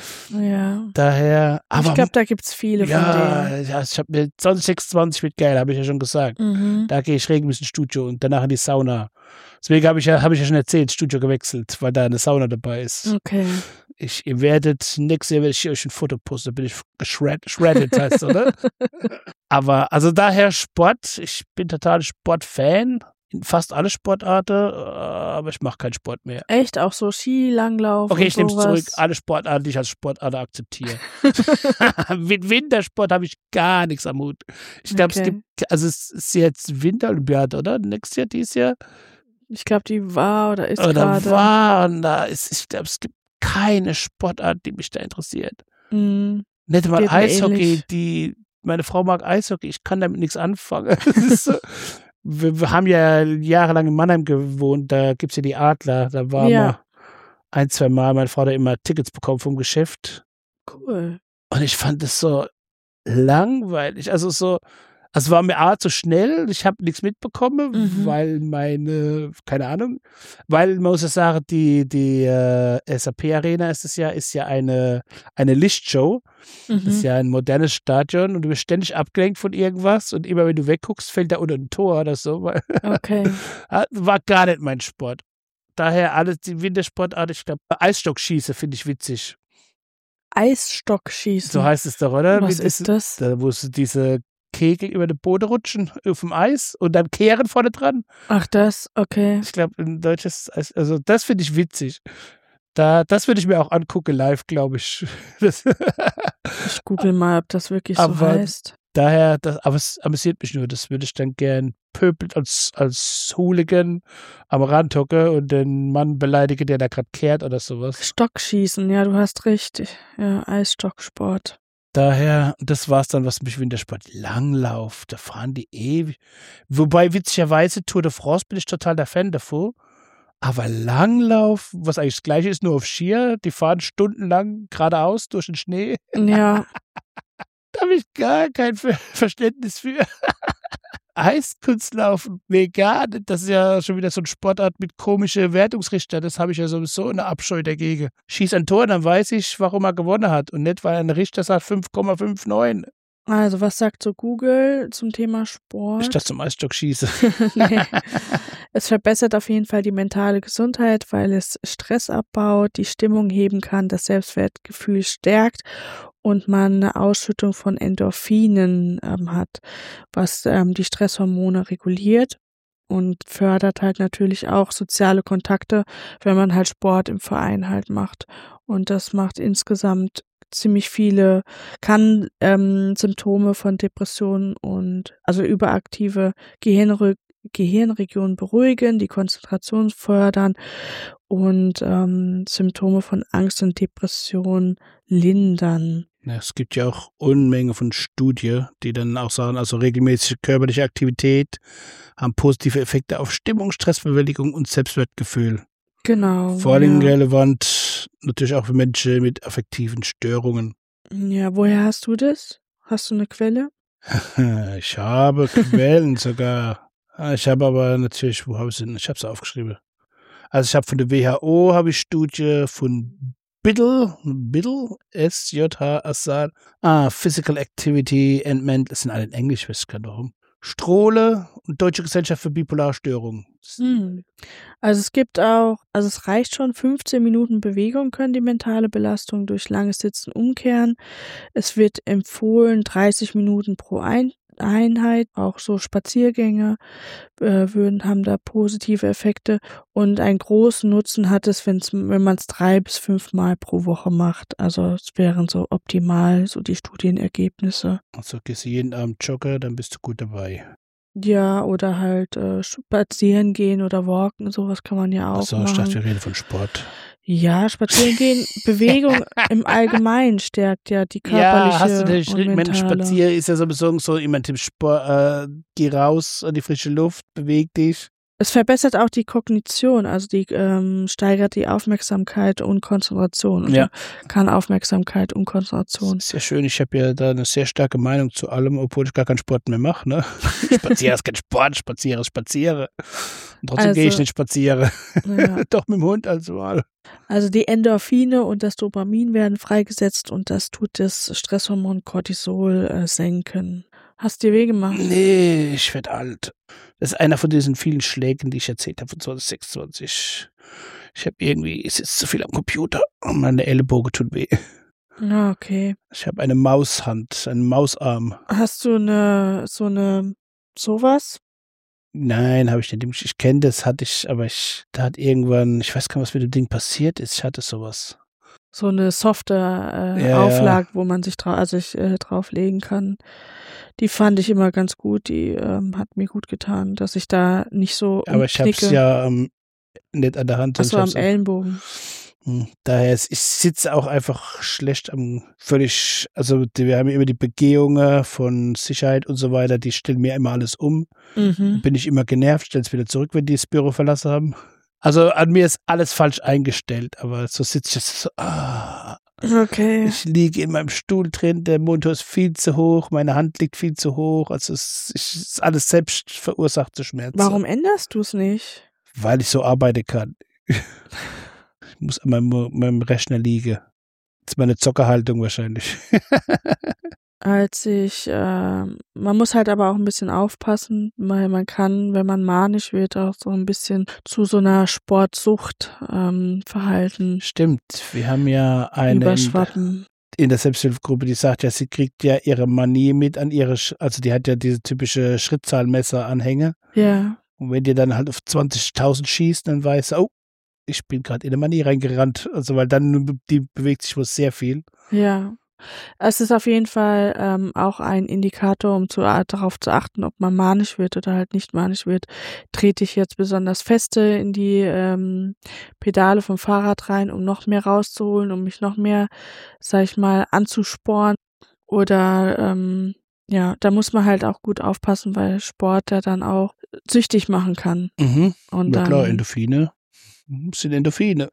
Ja. Daher, aber ich glaube, da gibt es viele ja, von denen. ja, ich habe mir zwanzig sechsundzwanzig wird geil, habe ich ja schon gesagt. Mhm. Da gehe ich regelmäßig ins Studio und danach in die Sauna. Deswegen habe ich ja, habe ich ja schon erzählt, Studio gewechselt, weil da eine Sauna dabei ist. Okay. Ich, ihr werdet, nächstes Jahr werde ich euch ein Foto posten, da bin ich shred, shredded, heißt oder? Aber, also daher Sport, ich bin total Sportfan, in fast alle Sportarten, aber ich mache keinen Sport mehr. Echt? Auch so Ski, Langlauf Okay, und ich nehme es sowas? zurück, alle Sportarten, die ich als Sportart akzeptiere. Mit Wintersport habe ich gar nichts am Hut. Ich glaube, Okay. es gibt, also es ist jetzt Winterolympiade, oder? Nächstes Jahr, dieses Jahr? Ich glaube, die war oder ist Oder gerade. war, und da ist, ich glaube, es gibt keine Sportart, die mich da interessiert. Mhm. Nicht mal Geht mir Eishockey, ähnlich. die, meine Frau mag Eishockey, ich kann damit nichts anfangen. Das ist so, wir, wir haben ja jahrelang in Mannheim gewohnt, da gibt es ja die Adler, da waren Ja. wir ein, zwei Mal, meine Frau hat immer Tickets bekommen vom Geschäft. Cool. Und ich fand das so langweilig, also so, also war mir A zu schnell, ich habe nichts mitbekommen, Mhm. weil meine, keine Ahnung, weil man muss ja sagen, die, die äh, S A P Arena ist es ja, ist ja eine, eine Lichtshow, das ist Mhm. ja ein modernes Stadion und du bist ständig abgelenkt von irgendwas und immer wenn du wegguckst, fällt da unter ein Tor oder so, weil Okay. war gar nicht mein Sport. Daher alles die Wintersportart, ich glaube, Eisstockschießen finde ich witzig. Eisstockschießen. So heißt es doch, oder? Was Wie ist diese- das? Da, wo so diese Kegel über den Boden rutschen auf dem Eis und dann kehren vorne dran. Ach, das? Okay. Ich glaube, in deutsches Eis, also das finde ich witzig. Da, das würde ich mir auch angucken live, glaube ich. Das, Ich google mal, ob das wirklich so Aber- heißt. daher, das, aber es amüsiert mich nur. Das würde ich dann gern pöbelt als, als Hooligan am Rand hocken und den Mann beleidige, der da gerade kehrt oder sowas. Stockschießen, ja, du hast recht. Ja, Eisstocksport. Daher, das war's dann, was mich Wintersport. Langlauf, da fahren die ewig. Wobei, witzigerweise, Tour de France bin ich total der Fan davon. Aber Langlauf, was eigentlich das Gleiche ist, nur auf Skier, die fahren stundenlang geradeaus durch den Schnee. Ja, Da habe ich gar kein Ver Verständnis für. Eiskunstlaufen, mega. Das ist ja schon wieder so eine Sportart mit komischen Wertungsrichter. Das habe ich ja sowieso eine Abscheu dagegen. Schieß ein Tor, dann weiß ich, warum er gewonnen hat. Und nicht, weil ein Richter sagt fünf Komma neunundfünfzig. also was sagt so Google zum Thema Sport? Statt zum Eisstock schieße. Nee. Es verbessert auf jeden Fall die mentale Gesundheit, weil es Stress abbaut, die Stimmung heben kann, das Selbstwertgefühl stärkt und man eine Ausschüttung von Endorphinen ähm, hat, was ähm, die Stresshormone reguliert und fördert halt natürlich auch soziale Kontakte, wenn man halt Sport im Verein halt macht. Und das macht insgesamt ziemlich viele, kann ähm, Symptome von Depressionen und also überaktive Gehirnre Gehirnregionen beruhigen, die Konzentration fördern und ähm, Symptome von Angst und Depression lindern. Ja, es gibt ja auch Unmenge von Studien, die dann auch sagen, also regelmäßige körperliche Aktivität haben positive Effekte auf Stimmung, Stressbewältigung und Selbstwertgefühl. Genau. Vor allem ja. relevant natürlich auch für Menschen mit affektiven Störungen. Ja, woher hast du das? Hast du eine Quelle? Ich habe Quellen sogar. Ich habe aber natürlich, wo habe ich denn? Ich habe es aufgeschrieben. Also ich habe von der W H O habe ich Studie, von Biddle, Biddle, S J H Assad. Ah, Physical Activity and Mental, das sind alle in Englisch, weiß ich gar nicht warum. Strohle und Deutsche Gesellschaft für Bipolarstörungen. Hm. Also es gibt auch, also es reicht schon, fünfzehn Minuten Bewegung können die mentale Belastung durch langes Sitzen umkehren. Es wird empfohlen, dreißig Minuten pro Ein- Einheit, auch so Spaziergänge äh, würden, haben da positive Effekte. Und einen großen Nutzen hat es, wenn's, wenn man es drei bis fünf Mal pro Woche macht. Also es wären so optimal so die Studienergebnisse. Also gehst du jeden Abend joggen, dann bist du gut dabei. Ja, oder halt äh, spazieren gehen oder walken, sowas kann man ja auch Achso, machen. ich dachte, wir reden von Sport. Ja, spazieren gehen, Bewegung im Allgemeinen stärkt ja die körperliche Ja, hast du den und Schritt, Mensch, mentale. spazieren ist ja sowieso so immer ein Tipp, Sport, äh, geh raus an die frische Luft, beweg dich. Es verbessert auch die Kognition, also die ähm, steigert die Aufmerksamkeit und Konzentration. Und Ja. kann Aufmerksamkeit und Konzentration. Das ist ja schön, ich habe ja da eine sehr starke Meinung zu allem, obwohl ich gar keinen Sport mehr mache. Ne? Spazieren ist kein Sport, spaziere ist spaziere. Und trotzdem Also, gehe ich nicht spazieren. Ja. Doch mit dem Hund also mal. Also die Endorphine und das Dopamin werden freigesetzt und das tut das Stresshormon Cortisol äh, senken. Hast dir weh gemacht? Nee, ich werde alt. Das ist einer von diesen vielen Schlägen, die ich erzählt habe von zwanzig sechsundzwanzig. Ich habe irgendwie, ich sitze zu viel am Computer und meine Ellenbogen tun weh. Ja, okay. Ich habe eine Maushand, einen Mausarm. Hast du eine, so eine, sowas? Nein, habe ich nicht. Ich kenne das, hatte ich, aber ich, da hat irgendwann, ich weiß gar nicht, was mit dem Ding passiert ist. Ich hatte sowas. So eine softe äh, Ja, Auflage, wo man sich dra also ich, äh, drauflegen kann. Die fand ich immer ganz gut. Die ähm, hat mir gut getan, dass ich da nicht so aber ich habe es umknicke. ja ähm, nicht an der Hand. Ach so, ich am hab's- Ellenbogen. Hm, Daher, ist, ich sitze auch einfach schlecht am, völlig, also die, wir haben ja immer die Begehungen von Sicherheit und so weiter, die stellen mir immer alles um. Mhm. Bin ich immer genervt, stelle es wieder zurück, wenn die das Büro verlassen haben. Also an mir ist alles falsch eingestellt, aber so sitze ich jetzt so, ah, Okay. ich liege in meinem Stuhl drin, der Monitor ist viel zu hoch, meine Hand liegt viel zu hoch, also es es ist alles selbst verursachte Schmerzen. Warum änderst du es nicht? Weil ich so arbeiten kann. Ich muss an meinem, meinem Rechner liegen. Das ist meine Zockerhaltung wahrscheinlich. Als ich, äh, man muss halt aber auch ein bisschen aufpassen, weil man kann, wenn man manisch wird, auch so ein bisschen zu so einer Sportsucht ähm, verhalten Stimmt, wir haben ja eine in, überschwappen. in der Selbsthilfegruppe, die sagt ja, sie kriegt ja ihre Manie mit an ihre, Sch- also die hat ja diese typische Schrittzahlmesser-Anhänge. Ja, Und wenn die dann halt auf zwanzigtausend schießt, dann weiß sie, oh, ich bin gerade in eine Manie reingerannt. Also weil dann, die bewegt sich wohl sehr viel. ja. Es ist auf jeden Fall ähm, auch ein Indikator, um zu, darauf zu achten, ob man manisch wird oder halt nicht manisch wird. Trete ich jetzt besonders feste in die ähm, Pedale vom Fahrrad rein, um noch mehr rauszuholen, um mich noch mehr, sag ich mal, anzuspornen. Oder ähm, ja, da muss man halt auch gut aufpassen, weil Sport ja dann auch süchtig machen kann. Mhm. Und Ja dann, klar, Endorphine. Das sind Endorphine.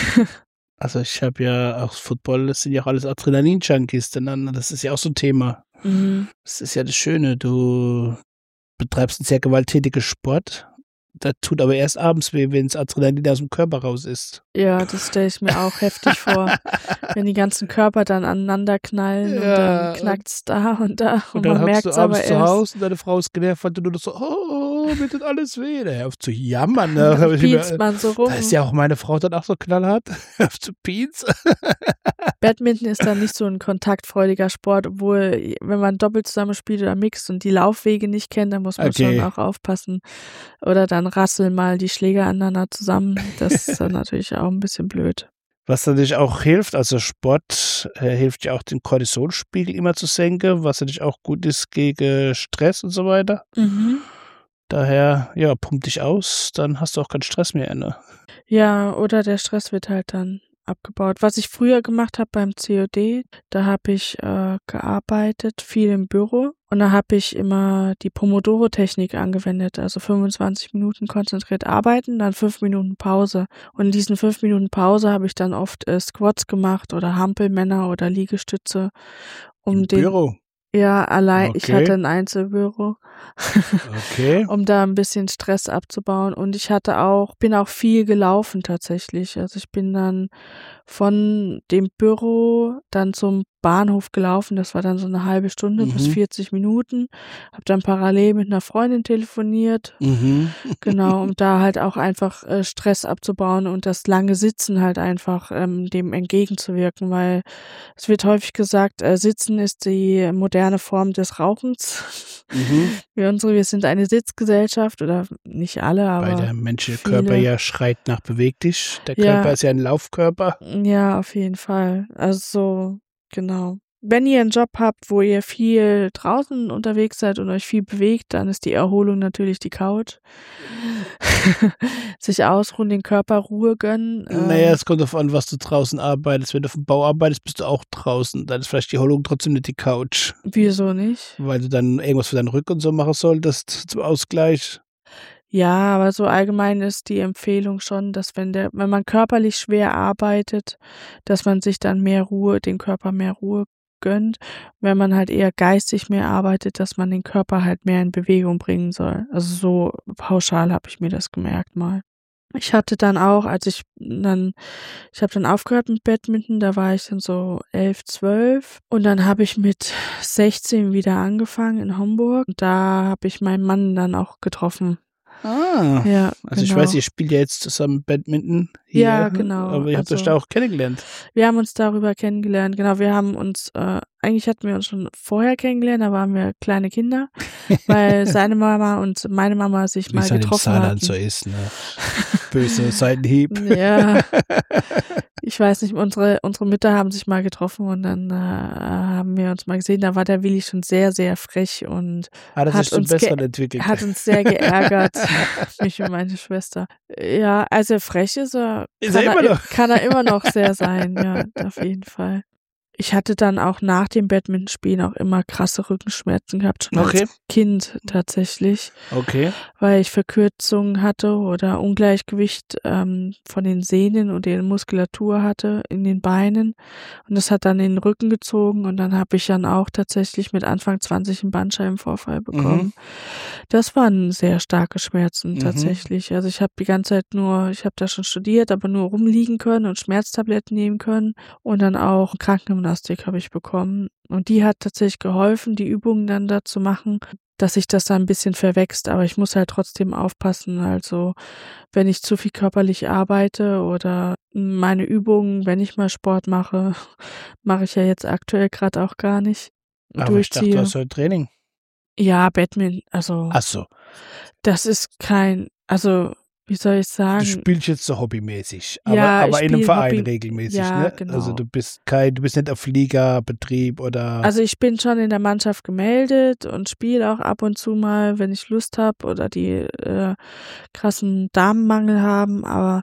Also ich habe ja auch Football, das sind ja auch alles Adrenalin-Junkies, denn das ist ja auch so ein Thema. Mhm. Das ist ja das Schöne, du betreibst einen sehr gewalttätigen Sport, das tut aber erst abends weh, wenn das Adrenalin aus dem Körper raus ist. Ja, das stelle ich mir auch heftig vor, wenn die ganzen Körper dann aneinander knallen und Ja, dann knackt's da und da und, Und dann man hockst merkt du es aber abends zu erst. Hause und deine Frau ist genervt, weil du nur noch so, oh, mir tut alles weh. Hör auf zu jammern. Ne? Dann pienst man so rum. Da ist ja auch meine Frau dann auch so knallhart. Hör auf zu piens. Badminton ist dann nicht so ein kontaktfreudiger Sport, obwohl, wenn man doppelt zusammen spielt oder mixt und die Laufwege nicht kennt, dann muss man Okay. schon auch aufpassen. Oder dann rasseln mal die Schläger aneinander zusammen. Das ist dann natürlich auch ein bisschen blöd. Was natürlich auch hilft, also Sport äh, hilft ja auch, den Cortisolspiegel immer zu senken, was natürlich auch gut ist gegen Stress und so weiter. Mhm. Daher, ja, pump dich aus, dann hast du auch keinen Stress mehr. Ne? Ja, oder der Stress wird halt dann abgebaut. Was ich früher gemacht habe beim C O D, da habe ich äh, gearbeitet, viel im Büro. Und da habe ich immer die Pomodoro-Technik angewendet, also fünfundzwanzig Minuten konzentriert arbeiten, dann fünf Minuten Pause. Und in diesen fünf Minuten Pause habe ich dann oft äh, Squats gemacht oder Hampelmänner oder Liegestütze. Um Im den, Büro. Ja, allein, ich Okay. hatte ein Einzelbüro, Okay. um da ein bisschen Stress abzubauen. Und ich hatte auch, bin auch viel gelaufen tatsächlich. Also ich bin dann von dem Büro dann zum Bahnhof gelaufen. Das war dann so eine halbe Stunde bis Mhm. vierzig Minuten. Habe dann parallel mit einer Freundin telefoniert. Mhm. Genau, um da halt auch einfach äh, Stress abzubauen und das lange Sitzen halt einfach ähm, dem entgegenzuwirken, weil es wird häufig gesagt, äh, Sitzen ist die moderne Form des Rauchens. Mhm. Wir unsere, wir sind eine Sitzgesellschaft oder nicht alle, Weil aber der menschliche Körper viele. ja schreit nach beweg dich. Der Ja. Körper ist ja ein Laufkörper. Ja, auf jeden Fall. Also so, genau. Wenn ihr einen Job habt, wo ihr viel draußen unterwegs seid und euch viel bewegt, dann ist die Erholung natürlich die Couch. Sich ausruhen, den Körper Ruhe gönnen. Naja, Ähm, es kommt darauf an, was du draußen arbeitest. Wenn du auf dem Bau arbeitest, bist du auch draußen. Dann ist vielleicht die Erholung trotzdem nicht die Couch. wieso nicht? Weil du dann irgendwas für deinen Rücken und so machen solltest zum Ausgleich. Ja, aber so allgemein ist die Empfehlung schon, dass wenn der, wenn man körperlich schwer arbeitet, dass man sich dann mehr Ruhe, den Körper mehr Ruhe gönnt. Wenn man halt eher geistig mehr arbeitet, dass man den Körper halt mehr in Bewegung bringen soll. Also so pauschal habe ich mir das gemerkt mal. Ich hatte dann auch, als ich dann, ich habe dann aufgehört mit Badminton, da war ich dann so elf, zwölf und dann habe ich mit sechzehn wieder angefangen in Hamburg. Und da habe ich meinen Mann dann auch getroffen. Ah. Ja, Also ich genau. weiß, ihr spielt ja jetzt zusammen Badminton hier. Ja, genau. Aber ihr habt euch Also- da auch kennengelernt. Wir haben uns darüber kennengelernt. Genau, wir haben uns, äh, eigentlich hatten wir uns schon vorher kennengelernt, da waren wir kleine Kinder, weil seine Mama und meine Mama sich Wie mal es halt im getroffen Saarland hatten. so ist, ne? Böse Seitenhieb. Ja. Ich weiß nicht, unsere, unsere Mütter haben sich mal getroffen und dann äh, haben wir uns mal gesehen. Da war der Willi schon sehr, sehr frech und Hat er Hat sich zum uns ge- Besseren entwickelt. hat uns sehr geärgert, mich und meine Schwester. Ja, also frech ist er, Ist kann er immer noch. kann er immer noch sehr sein, ja, auf jeden Fall. Ich hatte dann auch nach dem Badmintonspielen auch immer krasse Rückenschmerzen gehabt, schon Okay. als Kind tatsächlich, Okay. weil ich Verkürzungen hatte oder Ungleichgewicht ähm, von den Sehnen und der Muskulatur hatte in den Beinen und das hat dann in den Rücken gezogen und dann habe ich dann auch tatsächlich mit Anfang zwanzig einen Bandscheibenvorfall bekommen. Das waren sehr starke Schmerzen Mhm. tatsächlich. Also ich habe die ganze Zeit nur, ich habe da schon studiert, aber nur rumliegen können und Schmerztabletten nehmen können und dann auch Krankengymnastik habe ich bekommen und die hat tatsächlich geholfen, die Übungen dann da zu machen, dass sich das da ein bisschen verwächst, aber ich muss halt trotzdem aufpassen, also wenn ich zu viel körperlich arbeite oder meine Übungen, wenn ich mal Sport mache, mache ich ja jetzt aktuell gerade auch gar nicht, Aber ich dachte, du durchziehe. hast heute Training. Ja, Badminton, also Ach so. das ist kein, also wie soll ich Du sagen, spielst jetzt so hobbymäßig, aber, Ja, ich aber in einem spiel Verein Hobby- regelmäßig, Ja, ne? genau. Also du bist kein, du bist nicht auf Liga-Betrieb oder. also ich bin schon in der Mannschaft gemeldet und spiele auch ab und zu mal, wenn ich Lust habe oder die äh, krassen Damenmangel haben, aber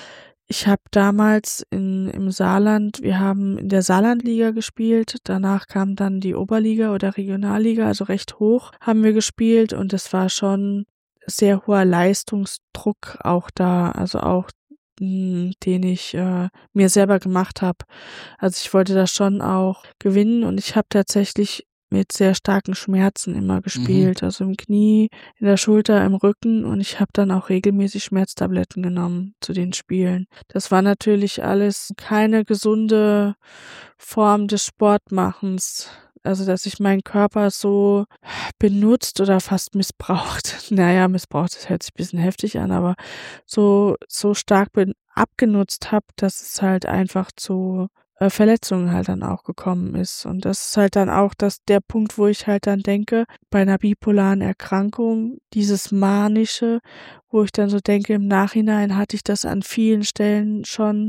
ich habe damals in, im Saarland, wir haben in der Saarlandliga gespielt, danach kam dann die Oberliga oder Regionalliga, also recht hoch haben wir gespielt und es war schon sehr hoher Leistungsdruck auch da, also auch mh, den ich äh, mir selber gemacht habe. Also ich wollte das schon auch gewinnen und ich habe tatsächlich mit sehr starken Schmerzen immer gespielt, also im Knie, in der Schulter, im Rücken und ich habe dann auch regelmäßig Schmerztabletten genommen zu den Spielen. Das war natürlich alles keine gesunde Form des Sportmachens. Also, dass ich meinen Körper so benutzt oder fast missbraucht. Naja, missbraucht, das hört sich ein bisschen heftig an, aber so, so stark bin, abgenutzt habe, dass es halt einfach zu äh, Verletzungen halt dann auch gekommen ist. Und das ist halt dann auch das, der Punkt, wo ich halt dann denke, bei einer bipolaren Erkrankung, dieses Manische, wo ich dann so denke, im Nachhinein hatte ich das an vielen Stellen schon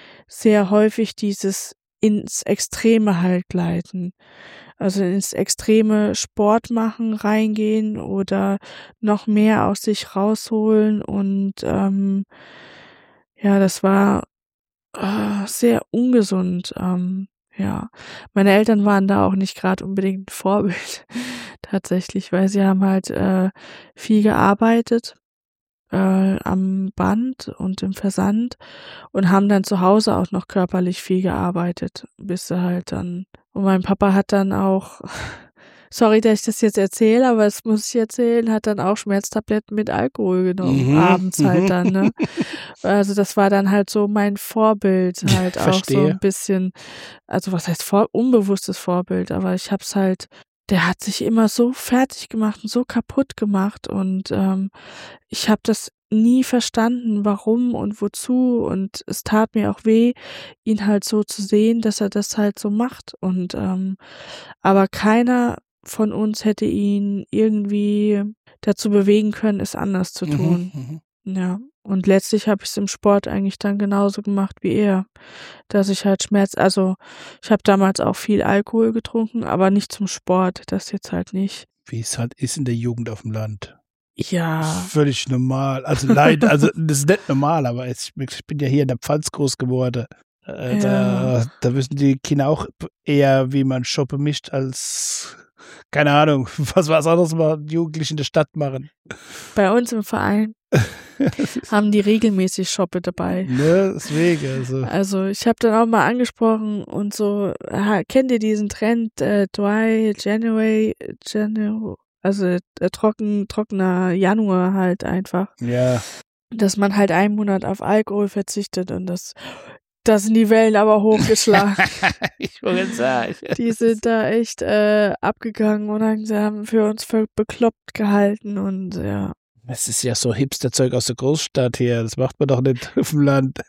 sehr häufig, dieses ins Extreme halt gleiten. Also ins extreme Sport machen, reingehen oder noch mehr aus sich rausholen und ähm, ja, das war äh, sehr ungesund. Ähm, ja, meine Eltern waren da auch nicht gerade unbedingt ein Vorbild tatsächlich, weil sie haben halt äh, viel gearbeitet äh, am Band und im Versand und haben dann zu Hause auch noch körperlich viel gearbeitet, bis sie halt dann, und mein Papa hat dann auch sorry, dass ich das jetzt erzähle, aber das muss ich erzählen, hat dann auch Schmerztabletten mit Alkohol genommen, Mhm. abends halt Mhm. dann, ne? Also das war dann halt so mein Vorbild halt auch so Verstehe. ein bisschen, also was heißt vor, unbewusstes Vorbild, aber ich hab's halt, der hat sich immer so fertig gemacht und so kaputt gemacht und ähm, ich habe das nie verstanden, warum und wozu und es tat mir auch weh, ihn halt so zu sehen, dass er das halt so macht und ähm, aber keiner von uns hätte ihn irgendwie dazu bewegen können, es anders zu Mhm. tun. Mhm. Ja, und letztlich habe ich es im Sport eigentlich dann genauso gemacht wie er, dass ich halt Schmerz, also ich habe damals auch viel Alkohol getrunken, aber nicht zum Sport, das jetzt halt nicht. Wie es halt ist in der Jugend auf dem Land. Ja, Völlig normal. Also leider, also das ist nicht normal, aber es, ich bin ja hier in der Pfalz groß geworden. Äh, ja, Da, da wissen die Kinder auch eher, wie man Shoppe mischt, als, keine Ahnung, was was anderes mal Jugendliche in der Stadt machen. bei uns im Verein haben die regelmäßig Shoppe dabei. Ne, deswegen, also. Also ich habe dann auch mal angesprochen und so, ha, kennt ihr diesen Trend, äh, Dry January, January, also äh, trocken, trockener Januar halt einfach, Ja. dass man halt einen Monat auf Alkohol verzichtet und das, da sind die Wellen aber hochgeschlagen. Ich wollte sagen. Die sind da echt äh, abgegangen und haben, sie haben für uns für bekloppt gehalten und ja. Das ist ja so Hipsterzeug aus der Großstadt hier. Das macht man doch nicht auf dem Land.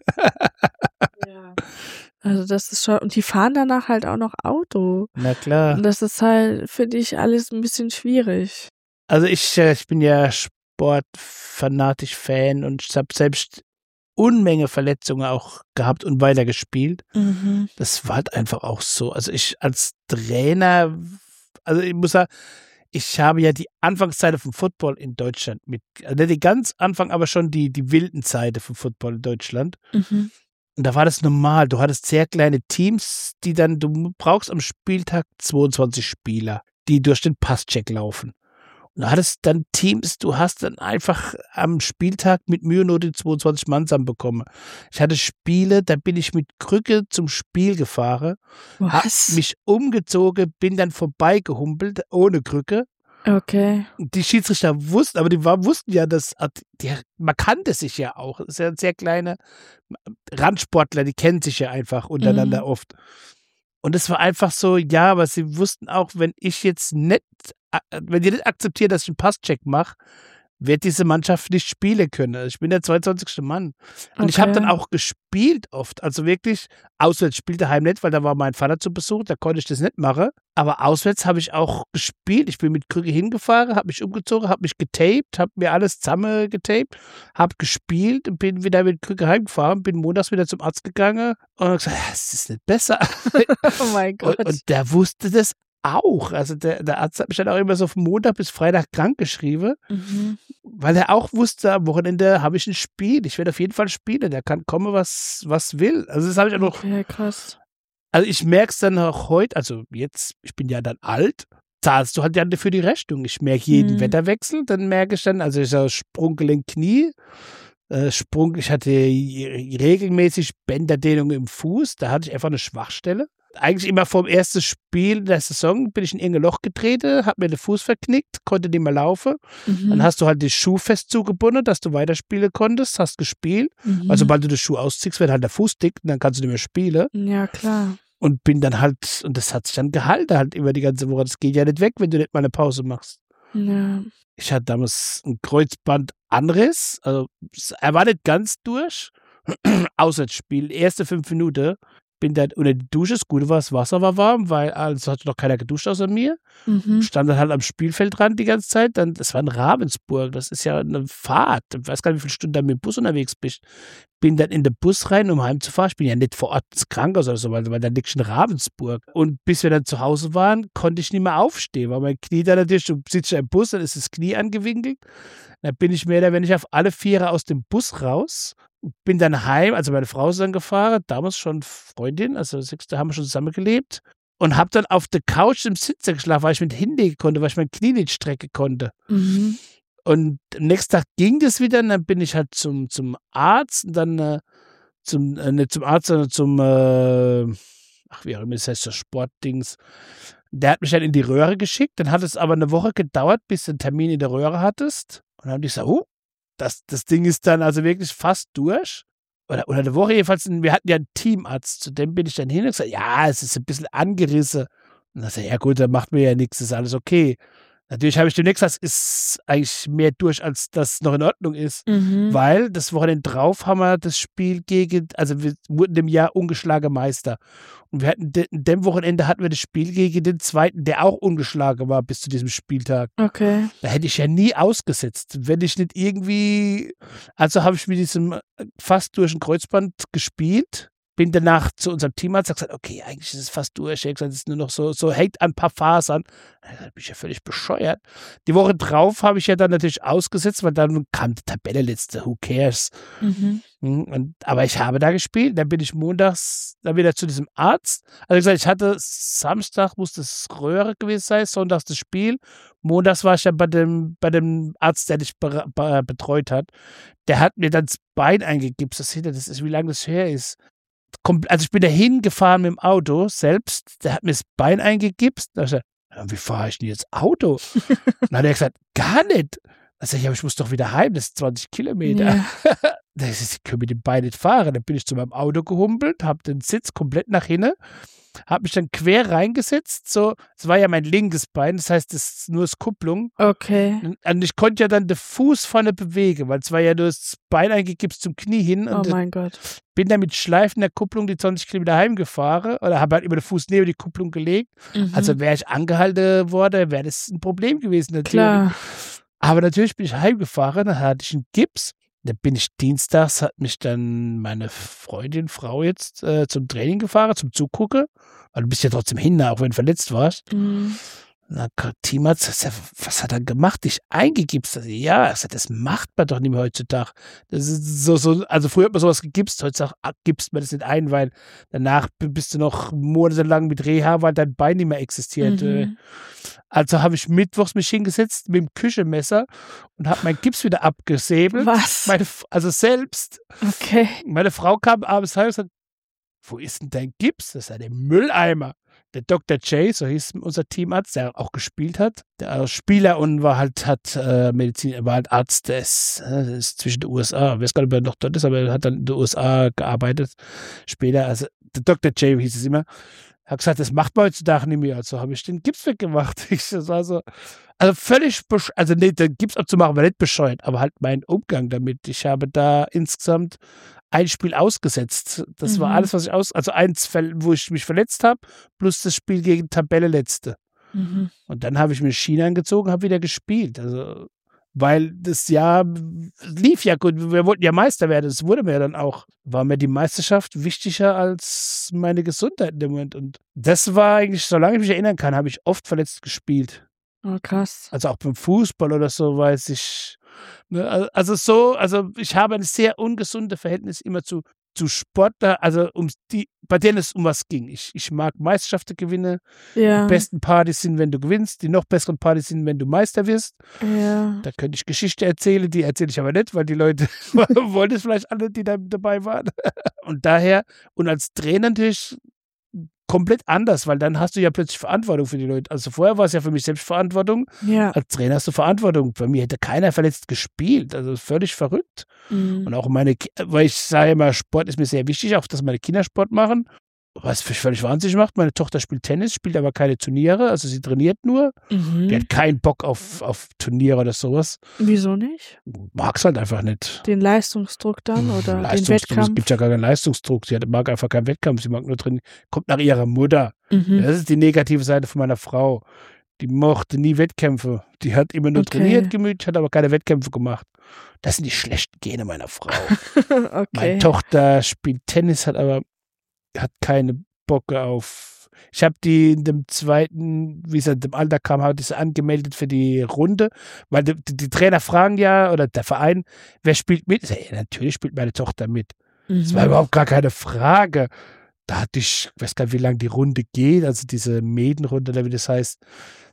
Ja. Also das ist schon, und die fahren danach halt auch noch Auto. Na klar. Und das ist halt, finde ich, alles ein bisschen schwierig. Also ich, äh, ich bin ja sportfanatisch Fan und ich habe selbst Unmenge Verletzungen auch gehabt und weitergespielt. Mhm. Das war halt einfach auch so. Also ich als Trainer, also ich muss sagen, ich habe ja die Anfangszeit vom Football in Deutschland mit, also nicht die ganz Anfang, aber schon die, die wilden Zeiten vom Football in Deutschland. Mhm. Und da war das normal. Du hattest sehr kleine Teams, die dann, du brauchst am Spieltag zweiundzwanzig Spieler, die durch den Passcheck laufen. Und du hattest dann Teams, du hast dann einfach am Spieltag mit Mühe nur die zweiundzwanzig Mann zusammenbekommen. Ich hatte Spiele, da bin ich mit Krücke zum Spiel gefahren, hab Was? mich umgezogen, bin dann vorbeigehumpelt, ohne Krücke. Okay. Die Schiedsrichter wussten, aber die war, wussten ja, dass die, man kannte sich ja auch. Das ist ja ein sehr kleine Randsportler, die kennen sich ja einfach untereinander Mhm. oft. Und es war einfach so, ja, aber sie wussten auch, wenn ich jetzt nicht, wenn die nicht akzeptieren, dass ich einen Passcheck mache, wird diese Mannschaft nicht spielen können. Ich bin der zweiundzwanzigste Mann. Und Okay. ich habe dann auch gespielt oft. Also wirklich, auswärts spielte daheim nicht, weil da war mein Vater zu Besuch, da konnte ich das nicht machen. Aber auswärts habe ich auch gespielt. Ich bin mit Krücke hingefahren, habe mich umgezogen, habe mich getaped, habe mir alles zusammen getaped, habe gespielt und bin wieder mit Krücke heimgefahren, bin montags wieder zum Arzt gegangen und habe gesagt, es ist nicht besser. Oh mein Gott. Und, und der wusste das auch. Also der, der Arzt hat mich dann auch immer so von Montag bis Freitag krank geschrieben, Mhm. weil er auch wusste, am Wochenende habe ich ein Spiel. Ich werde auf jeden Fall spielen. Der kann kommen, was, was will. Also das habe ich auch noch. Okay, krass. Also ich merke es dann auch heute, also jetzt, ich bin ja dann alt, zahlst du halt ja für die Rechnung. Ich merke jeden Mhm. Wetterwechsel, dann merke ich dann, also ich habe Sprunggelenk Knie, äh, Sprung, ich hatte regelmäßig Bänderdehnung im Fuß, da hatte ich einfach eine Schwachstelle. Eigentlich immer vor dem ersten Spiel der Saison bin ich in irgendein Loch getreten, habe mir den Fuß verknickt, konnte nicht mehr laufen. Mhm. Dann hast du halt den Schuh fest zugebunden, dass du weiterspielen konntest, hast gespielt. Mhm. Weil sobald du den Schuh ausziehst, wird halt der Fuß dick und dann kannst du nicht mehr spielen. Ja, klar. Und bin dann halt, und das hat sich dann gehalten halt über die ganze Woche. Das geht ja nicht weg, wenn du nicht mal eine Pause machst. Ja. Ich hatte damals einen Kreuzbandanriss, also er war nicht ganz durch. Auswärtsspiel, erste fünf Minuten. Bin dann unter die Dusche, das Gute war, das Wasser war warm, weil also hatte noch keiner geduscht außer mir. Mhm. Stand dann halt am Spielfeldrand die ganze Zeit. Dann, das war in Ravensburg, das ist ja eine Fahrt. Ich weiß gar nicht, wie viele Stunden da mit dem Bus unterwegs bist. Bin dann in den Bus rein, um heimzufahren. Ich bin ja nicht vor Ort ins Krankenhaus oder so, weil, weil dann liegt schon in Ravensburg. Und bis wir dann zu Hause waren, konnte ich nicht mehr aufstehen, weil mein Knie da natürlich, du sitzt ja im Bus, dann ist das Knie angewinkelt. Dann bin ich mehr oder weniger auf alle Viere aus dem Bus raus. Bin dann heim, also meine Frau ist dann gefahren, damals schon Freundin, also sechste haben wir schon zusammen gelebt. Und habe dann auf der Couch im Sitzer geschlafen, weil ich mit hinlegen konnte, weil ich mein Knie nicht strecken konnte. Mhm. Und am nächsten Tag ging das wieder und dann bin ich halt zum, zum Arzt und dann äh, zum, äh, nicht zum Arzt, sondern zum, äh, ach wie auch immer, das heißt so Sportdings, Der hat mich dann in die Röhre geschickt. Dann hat es aber eine Woche gedauert, bis du einen Termin in der Röhre hattest. Und dann haben die gesagt, oh, das, das Ding ist dann also wirklich fast durch. Oder, oder eine Woche jedenfalls. Wir hatten ja einen Teamarzt. Zu dem bin ich dann hin und gesagt, ja, es ist ein bisschen angerissen. Und dann sagt er, ja gut, dann macht mir ja nichts, ist alles okay. Natürlich habe ich demnächst gesagt, es ist eigentlich mehr durch, als das noch in Ordnung ist. Mhm. Weil das Wochenende drauf haben wir das Spiel gegen, also wir wurden im Jahr ungeschlagen Meister. Und wir hatten, de, in dem Wochenende hatten wir das Spiel gegen den zweiten, der auch ungeschlagen war bis zu diesem Spieltag. Okay. Da hätte ich ja nie ausgesetzt, wenn ich nicht irgendwie, also habe ich mit diesem fast durch ein Kreuzband gespielt. Bin danach zu unserem Teamarzt und gesagt, okay, eigentlich ist es fast durch. Es ist nur noch so, so hängt an ein paar Fasern. Da bin ich ja völlig bescheuert. Die Woche drauf habe ich ja dann natürlich ausgesetzt, weil dann kam die Tabelle letzte. Who cares? Mhm. Und, aber ich habe da gespielt. Dann bin ich montags dann wieder zu diesem Arzt. Also gesagt, ich hatte Samstag, musste es Röhre gewesen sein, sonntags das Spiel. Montags war ich dann bei dem, bei dem Arzt, der dich be, be, betreut hat. Der hat mir dann das Bein eingegipst. Das, das ist, wie lange das her ist. Also ich bin da hingefahren mit dem Auto selbst, der hat mir das Bein eingegipst. Da habe ich gesagt, wie fahre ich denn jetzt Auto? Dann hat er gesagt, gar nicht. Da sag ich, aber ich muss doch wieder heim, das ist zwanzig Kilometer. Ja. Da ist, ich kann mit dem Bein nicht fahren. Dann bin ich zu meinem Auto gehumpelt, habe den Sitz komplett nach hinten, habe mich dann quer reingesetzt. So, es war ja mein linkes Bein, das heißt, das ist nur das Kupplung. Okay. Und ich konnte ja dann den Fuß vorne bewegen, weil es war ja nur das Bein eingegipst zum Knie hin. Und oh mein Gott. Bin dann mit schleifender Kupplung die zwanzig Kilometer heimgefahren oder habe halt über den Fuß neben die Kupplung gelegt. Mhm. Also wäre ich angehalten worden, wäre das ein Problem gewesen. Natürlich. Klar. Aber natürlich bin ich heimgefahren, dann hatte ich einen Gips. Dann bin ich dienstags, hat mich dann meine Freundin, Frau jetzt äh, zum Training gefahren, zum Zugucken. Weil du bist ja trotzdem hin, auch wenn du verletzt warst. Mhm. Na, Teamarzt, was hat er gemacht? Dich eingegipst? Also, ja, das macht man doch nicht mehr heutzutage. Das ist so, so, also früher hat man sowas gegipst, heutzutage gibst man das nicht ein, weil danach bist du noch monatelang mit Reha, weil dein Bein nicht mehr existiert. Mhm. Also habe ich mittwochs mich hingesetzt mit dem Küchenmesser und habe meinen Gips wieder abgesäbelt. Was? Meine, also selbst. Okay. Meine Frau kam abends heim und sagte, wo ist denn dein Gips? Das ist ja der Mülleimer. Der Doktor J, so hieß unser Teamarzt, der auch gespielt hat, der als Spieler und war halt, hat äh, Medizin, war halt Arzt, der ist, äh, ist zwischen den U S A, ich weiß gar nicht, ob er noch dort ist, aber er hat dann in den U S A gearbeitet, später, also der Doktor J hieß es immer, hat gesagt, das macht man heutzutage nicht mehr, also habe ich den Gips weggemacht. Ich, das war so, also völlig, also nee, den Gips abzumachen war nicht bescheuert, aber halt mein Umgang damit, ich habe da insgesamt ein Spiel ausgesetzt. Das mhm. war alles, was ich aus... Also eins, wo ich mich verletzt habe, plus das Spiel gegen Tabelle letzte. Mhm. Und dann habe ich mir Schiene angezogen, habe wieder gespielt. Also, weil das Jahr lief ja gut. Wir wollten ja Meister werden. Das wurde mir dann auch. War mir die Meisterschaft wichtiger als meine Gesundheit in dem Moment. Und das war eigentlich, solange ich mich erinnern kann, habe ich oft verletzt gespielt. Oh, krass. Also auch beim Fußball oder so, weiß ich... Also so, also ich habe ein sehr ungesundes Verhältnis immer zu, zu Sportlern, also um die, bei denen es um was ging. Ich, ich mag Meisterschaften gewinnen. Ja. Die besten Partys sind, wenn du gewinnst. Die noch besseren Partys sind, wenn du Meister wirst. Ja. Da könnte ich Geschichte erzählen, die erzähle ich aber nicht, weil die Leute wollen es vielleicht alle, die da dabei waren. Und daher, und als Trainer natürlich komplett anders, weil dann hast du ja plötzlich Verantwortung für die Leute. Also vorher war es ja für mich Selbstverantwortung. Ja. Als Trainer hast du Verantwortung. Bei mir hätte keiner verletzt gespielt. Also völlig verrückt. Mhm. Und auch meine, weil ich sage immer, Sport ist mir sehr wichtig, auch dass meine Kinder Sport machen. Was mich völlig wahnsinnig macht. Meine Tochter spielt Tennis, spielt aber keine Turniere. Also sie trainiert nur. Mhm. Die hat keinen Bock auf, auf Turniere oder sowas. Wieso nicht? Mag's halt einfach nicht. Den Leistungsdruck dann oder Leistungsdruck, den Wettkampf? Es gibt ja gar keinen Leistungsdruck. Sie mag einfach keinen Wettkampf. Sie mag nur trainieren. Kommt nach ihrer Mutter. Mhm. Das ist die negative Seite von meiner Frau. Die mochte nie Wettkämpfe. Die hat immer nur okay. trainiert gemütlich, hat aber keine Wettkämpfe gemacht. Das sind die schlechten Gene meiner Frau. Okay. Meine Tochter spielt Tennis, hat aber hat keine Bock auf. Ich habe die in dem zweiten, wie es in dem Alter kam, habe ich sie angemeldet für die Runde, weil die, die, die Trainer fragen ja, oder der Verein, wer spielt mit? Ich sage, ja, natürlich spielt meine Tochter mit. Mhm. Das war überhaupt gar keine Frage. Da hatte ich, ich weiß gar nicht, wie lange die Runde geht, also diese Medenrunde, oder wie das heißt.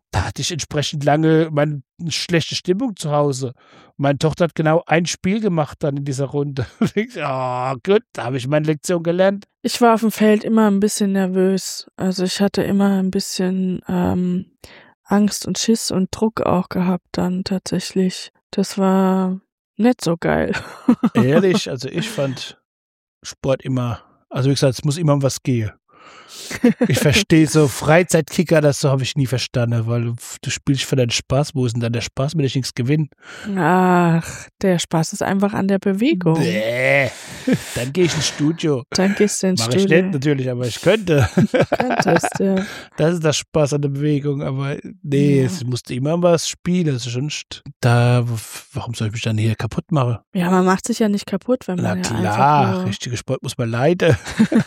da hatte ich entsprechend lange meine schlechte Stimmung zu Hause. Meine Tochter hat genau ein Spiel gemacht dann in dieser Runde. Oh, gut, da habe ich meine Lektion gelernt. Ich war auf dem Feld immer ein bisschen nervös. Also ich hatte immer ein bisschen ähm, Angst und Schiss und Druck auch gehabt dann tatsächlich. Das war nicht so geil. Ehrlich, also ich fand Sport immer, also wie gesagt, es muss immer um was gehen. Ich verstehe so Freizeitkicker, das so habe ich nie verstanden, weil du spielst für deinen Spaß. Wo ist denn dann der Spaß, wenn ich nichts gewinne? Ach, der Spaß ist einfach an der Bewegung. Nee, dann gehe ich ins Studio. Dann gehst du ins Mach Studio. ich nicht natürlich, aber ich könnte. Könntest, ja. Das ist das Spaß an der Bewegung, aber nee, Ja. es musste immer was spielen, sonst da, warum soll ich mich dann hier kaputt machen? Ja, man macht sich ja nicht kaputt, wenn Na man ja klar, einfach nur... richtiger Sport muss man leiden.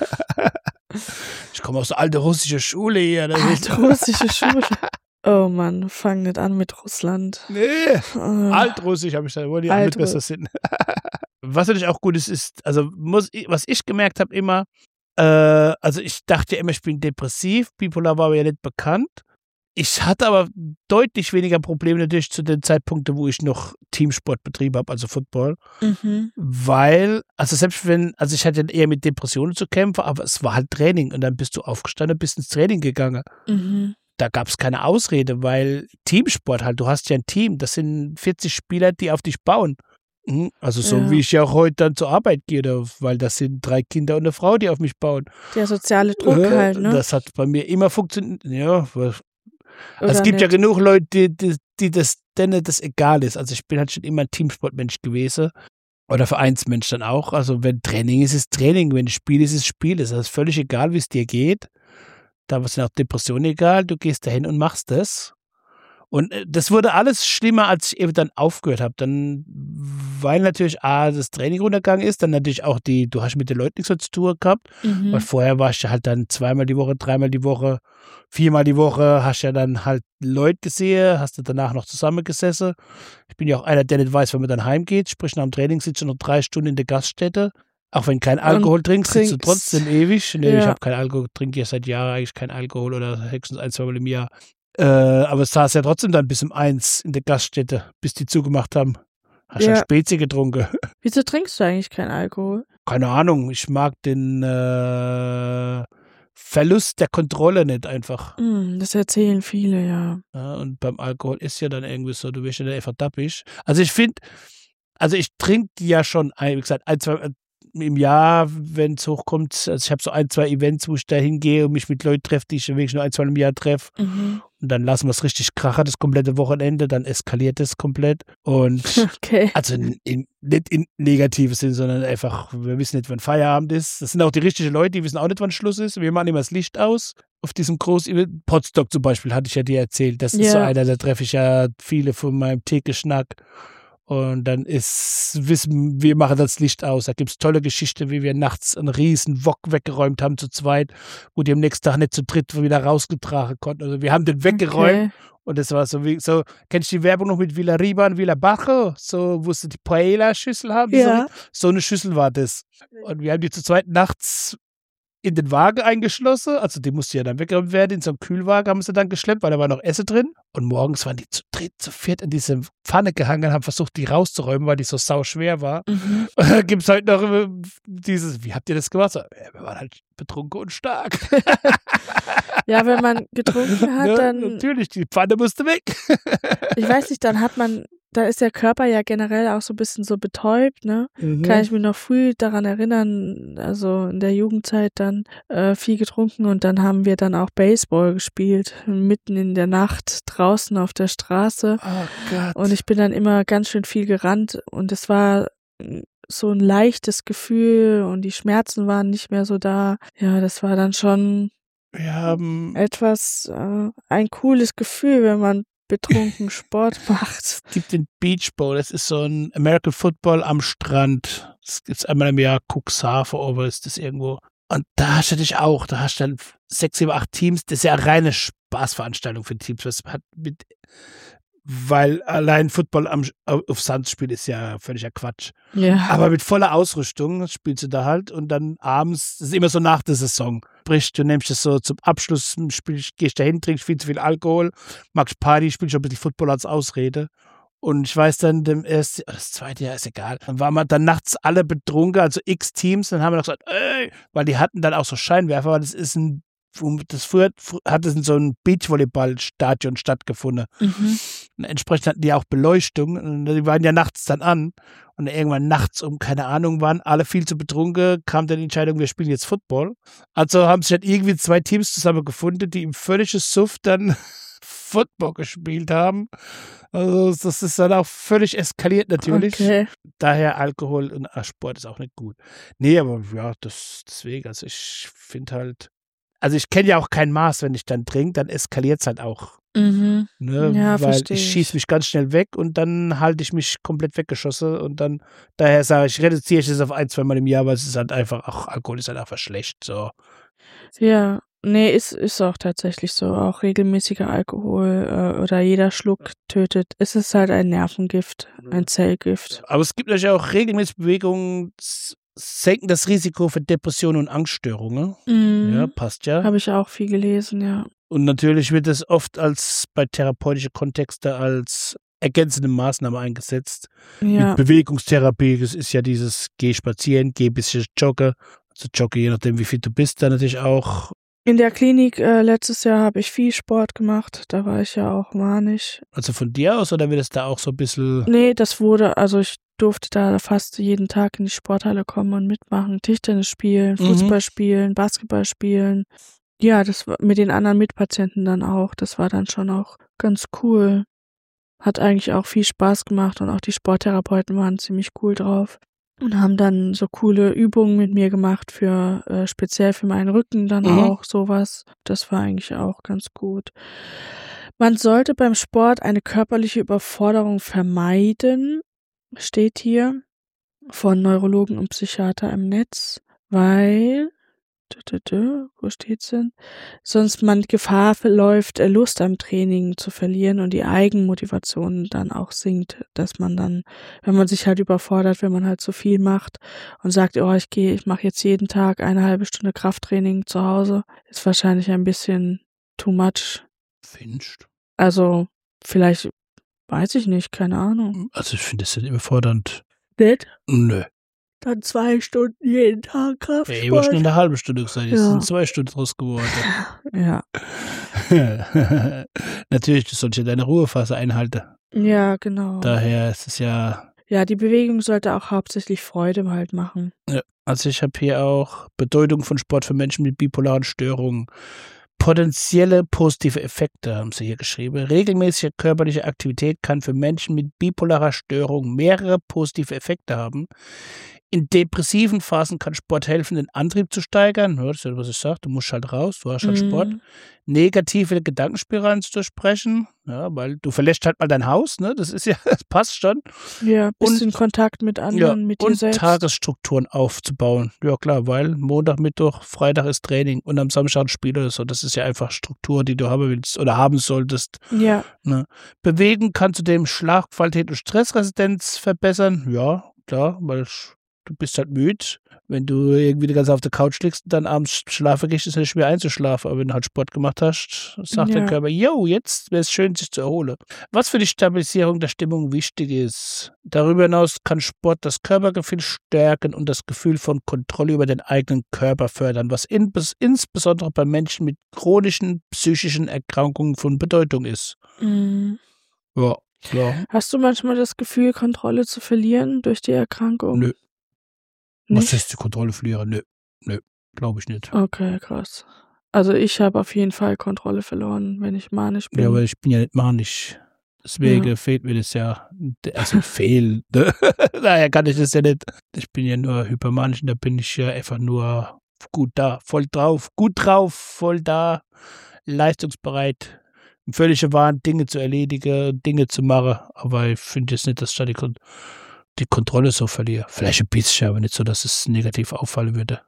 Ich komme aus der alten russischen Schule hier. Das ist- Alte russische Schule. Oh Mann, fang nicht an mit Russland. Nee, Oh. altrussisch habe ich da, wo die Altru- Mitbesser sind. Was natürlich auch gut ist, ist, also muss ich, was ich gemerkt habe immer, äh, also ich dachte ja immer, ich bin depressiv, bipolar war mir ja nicht bekannt. Ich hatte aber deutlich weniger Probleme natürlich zu den Zeitpunkten, wo ich noch Teamsport betrieben habe, also Football. Mhm. Weil, also selbst wenn, also ich hatte eher mit Depressionen zu kämpfen, aber es war halt Training und dann bist du aufgestanden, bist ins Training gegangen. Mhm. Da gab es keine Ausrede, weil Teamsport halt, du hast ja ein Team, das sind vierzig Spieler, die auf dich bauen. Mhm, Also so Ja. wie ich ja auch heute dann zur Arbeit gehe, da- weil das sind drei Kinder und eine Frau, die auf mich bauen. Der soziale Druck Äh, halt, ne? Das hat bei mir immer funktioniert. Ja, weil- Oder es gibt ja nicht? genug Leute, die, die, die das, denen das egal ist. Also ich bin halt schon immer ein Teamsportmensch gewesen. Oder Vereinsmensch dann auch. Also wenn Training ist, ist Training. Wenn Spiel ist, ist Spiel. Es ist völlig egal, wie es dir geht. Da sind auch Depressionen egal. Du gehst dahin und machst das. Und äh, das wurde alles schlimmer, als ich eben dann aufgehört habe. Dann, weil natürlich A, das Training runtergegangen ist, dann natürlich auch die, du hast mit den Leuten nichts mehr zu tun gehabt. Mhm. Weil vorher warst du halt dann zweimal die Woche, dreimal die Woche, viermal die Woche, hast ja dann halt Leute gesehen, hast du danach noch zusammengesessen. Ich bin ja auch einer, der nicht weiß, wenn man dann heimgeht, sprich nach dem Training sitzt du noch drei Stunden in der Gaststätte. Auch wenn kein Alkohol trinkst, sitzt du trinkst. trotzdem ewig. Nee, Ja. ich habe kein Alkohol, trinke ja seit Jahren eigentlich kein Alkohol oder höchstens ein, zweimal im Jahr. Äh, aber es saß ja trotzdem dann bis um eins in der Gaststätte, bis die zugemacht haben. Hast ja Ja. Spezi getrunken. Wieso trinkst du eigentlich keinen Alkohol? Keine Ahnung, ich mag den äh, Verlust der Kontrolle nicht einfach. Hm, das erzählen viele, ja. Ja, und beim Alkohol ist ja dann irgendwie so, du wirst ja dann einfach dappig. Also ich finde, also ich trinke ja schon, ein, wie gesagt, ein, zwei im Jahr, wenn es hochkommt. Also ich habe so ein, zwei Events, wo ich da hingehe und mich mit Leuten treffe, die ich wirklich nur ein, zwei Mal im Jahr treffe. Mhm. Und dann lassen wir es richtig krachen, das komplette Wochenende, dann eskaliert es komplett. Und Okay. also in, in, nicht in negativen Sinn, sondern einfach, wir wissen nicht, wann Feierabend ist. Das sind auch die richtigen Leute, die wissen auch nicht, wann Schluss ist. Wir machen immer das Licht aus. Auf diesem Groß-Event, Potsdok zum Beispiel, hatte ich ja dir erzählt. Das ist Ja. so einer, da treffe ich ja viele von meinem Theke-Schnack. Und dann ist, wissen wir, machen das Licht aus. Da gibt es tolle Geschichten, wie wir nachts einen riesen Wok weggeräumt haben zu zweit, wo die am nächsten Tag nicht zu dritt wieder rausgetragen konnten. Also wir haben den weggeräumt. Okay. Und das war so wie, so, kennst du die Werbung noch mit Villa Riba und Villa Bajo? So, wo sie die Paella-Schüssel haben? Ja. So, so eine Schüssel war das. Und wir haben die zu zweit nachts in den Wagen eingeschlossen. Also die musste ja dann weggeräumt werden. In so einem Kühlwagen haben sie dann geschleppt, weil da war noch Essen drin. Und morgens waren die zu dritt, zu viert in diese Pfanne gehangen, haben versucht, die rauszuräumen, weil die so sau schwer war. Mhm. Und dann gibt es halt noch äh, dieses, wie habt ihr das gemacht? So, ja, wir waren halt betrunken und stark. Ja, wenn man getrunken hat, Ne? dann, Natürlich, die Pfanne musste weg. ich weiß nicht, dann hat man, da ist der Körper ja generell auch so ein bisschen so betäubt, ne? Kann ich mich noch früh daran erinnern, also in der Jugendzeit dann äh, viel getrunken und dann haben wir dann auch Baseball gespielt, mitten in der Nacht draußen auf der Straße. Oh Gott. Und ich bin dann immer ganz schön viel gerannt und es war so ein leichtes Gefühl und die Schmerzen waren nicht mehr so da. Ja, das war dann schon wir haben, etwas, äh, ein cooles Gefühl, wenn man betrunken Sport macht. es gibt den Beach Bowl, das ist so ein American Football am Strand. Das gibt es einmal im Jahr, Cuxhaven, oder ist das irgendwo. Und da hast du dich auch, da hast du dann sechs, sieben, acht Teams. Das ist ja eine reine Spaßveranstaltung für Teams. Das hat mit, weil allein Football am, auf Sand spielen ist ja völliger Quatsch. Ja. Aber mit voller Ausrüstung spielst du da halt und dann abends, das ist immer so nach der Saison. Sprich, du nimmst es so zum Abschluss, spielst, gehst da hin, trinkst viel zu viel Alkohol, machst Party, spielst schon ein bisschen Football als Ausrede. Und ich weiß dann, dem ersten, das zweite Jahr ist egal. Dann waren wir dann nachts alle betrunken, also x Teams. Dann haben wir noch gesagt, ey, weil die hatten dann auch so Scheinwerfer, weil das ist ein, das früher hat es in so einem Beachvolleyballstadion stattgefunden. Mhm. Und entsprechend hatten die auch Beleuchtung. Und die waren ja nachts dann an. Und irgendwann nachts um, keine Ahnung, waren alle viel zu betrunken, kam dann die Entscheidung, wir spielen jetzt Football. Also haben sich dann irgendwie zwei Teams zusammengefunden, die im völligen Suff dann Football gespielt haben. Also das ist dann auch völlig eskaliert natürlich. Okay. Daher Alkohol und Sport ist auch nicht gut. Nee, aber ja, das, deswegen, also ich finde halt, also ich kenne ja auch kein Maß, wenn ich dann trinke, dann eskaliert es halt auch. Mhm. Ne? Ja, weil verstehe ich schieße mich ganz schnell weg und dann halte ich mich komplett weggeschossen und dann, daher sage ich, reduziere ich das auf ein, zwei Mal im Jahr, weil es ist halt einfach, auch Alkohol ist halt einfach schlecht, so. Ja, nee, ist, ist auch tatsächlich so. Auch regelmäßiger Alkohol äh, oder jeder Schluck tötet. Es ist halt ein Nervengift, ein Zellgift. Aber es gibt natürlich auch regelmäßige Bewegungen, senken das Risiko für Depressionen und Angststörungen. Mhm. Ja, passt ja. Habe ich auch viel gelesen, ja. Und natürlich wird es oft als bei therapeutischen Kontexten als ergänzende Maßnahme eingesetzt. Ja. Mit Bewegungstherapie, das ist ja dieses geh spazieren, geh ein bisschen joggen. Also jogge, je nachdem wie fit du bist, dann natürlich auch. In der Klinik äh, letztes Jahr habe ich viel Sport gemacht, da war ich ja auch manisch. Also von dir aus oder wird es da auch so ein bisschen? Nee, das wurde, also ich durfte da fast jeden Tag in die Sporthalle kommen und mitmachen, Tischtennis spielen, Fußball mhm. spielen, Basketball spielen. Ja, das war mit den anderen Mitpatienten dann auch, das war dann schon auch ganz cool. Hat eigentlich auch viel Spaß gemacht und auch die Sporttherapeuten waren ziemlich cool drauf. Und haben dann so coole Übungen mit mir gemacht für äh, speziell für meinen Rücken dann mhm. auch sowas. Das war eigentlich auch ganz gut. Man sollte beim Sport eine körperliche Überforderung vermeiden, steht hier von Neurologen und Psychiater im Netz, weil wo steht's denn? Sonst man Gefahr läuft, Lust am Training zu verlieren und die Eigenmotivation dann auch sinkt, dass man dann, wenn man sich halt überfordert, wenn man halt so viel macht und sagt, oh, ich gehe, ich mache jetzt jeden Tag eine halbe Stunde Krafttraining zu Hause, ist wahrscheinlich ein bisschen too much. Findest? Also, vielleicht, weiß ich nicht, keine Ahnung. Also ich finde das nicht überfordernd. Nicht? Nö. Dann zwei Stunden jeden Tag Kraftsport. Ja, ich war schon eine halbe Stunde gesagt, jetzt ja. sind zwei Stunden draus geworden. Ja. Natürlich, du sollst ja deine Ruhephase einhalten. Ja, genau. Daher ist es ja... Ja, die Bewegung sollte auch hauptsächlich Freude halt machen. Ja, also ich habe hier auch Bedeutung von Sport für Menschen mit bipolaren Störungen. Potenzielle positive Effekte haben sie hier geschrieben. Regelmäßige körperliche Aktivität kann für Menschen mit bipolarer Störung mehrere positive Effekte haben. In depressiven Phasen kann Sport helfen, den Antrieb zu steigern. Ja, das ist ja, was ich sage, du musst halt raus, du hast halt Mhm. Sport. Negative Gedankenspiralen zu durchbrechen, ja, weil du verlässt halt mal dein Haus, ne? Das ist ja, das passt schon. Ja, bist Und- in Kontakt mit Ja, anderen, mit dir und selbst. Tagesstrukturen aufzubauen. Ja klar, weil Montag, Mittwoch, Freitag ist Training und am Samstag ein Spiel oder so. Das ist ja einfach Struktur, die du haben willst oder haben solltest. Ja, Ne? Bewegen kann zudem Schlafqualität und Stressresistenz verbessern. Ja, klar, weil sch- du bist halt müde. Wenn du irgendwie die ganze Zeit auf der Couch liegst und dann abends schlafen gehst, ist es schwer einzuschlafen. Aber wenn du halt Sport gemacht hast, sagt Ja. der Körper, yo, jetzt wäre es schön, sich zu erholen. Was für die Stabilisierung der Stimmung wichtig ist. Darüber hinaus kann Sport das Körpergefühl stärken und das Gefühl von Kontrolle über den eigenen Körper fördern, was in, insbesondere bei Menschen mit chronischen psychischen Erkrankungen von Bedeutung ist. Mhm. Ja, klar. Hast du manchmal das Gefühl, Kontrolle zu verlieren durch die Erkrankung? Nö. Was Nicht? heißt die Kontrolle verlieren? Nö, nö, glaube ich nicht. Okay, krass. Also ich habe auf jeden Fall Kontrolle verloren, wenn ich manisch bin. Ja, aber ich bin ja nicht manisch. Deswegen Ja. fehlt mir das ja. Also fehlt. Ne? Daher kann ich das ja nicht. Ich bin ja nur hypermanisch und da bin ich ja einfach nur gut da, voll drauf, gut drauf, voll da, leistungsbereit, im völligen Wahn, Dinge zu erledigen, Dinge zu machen. Aber ich finde jetzt nicht, dass ich da die, Kon die Kontrolle so verliere. Vielleicht ein bisschen, aber nicht so, dass es negativ auffallen würde.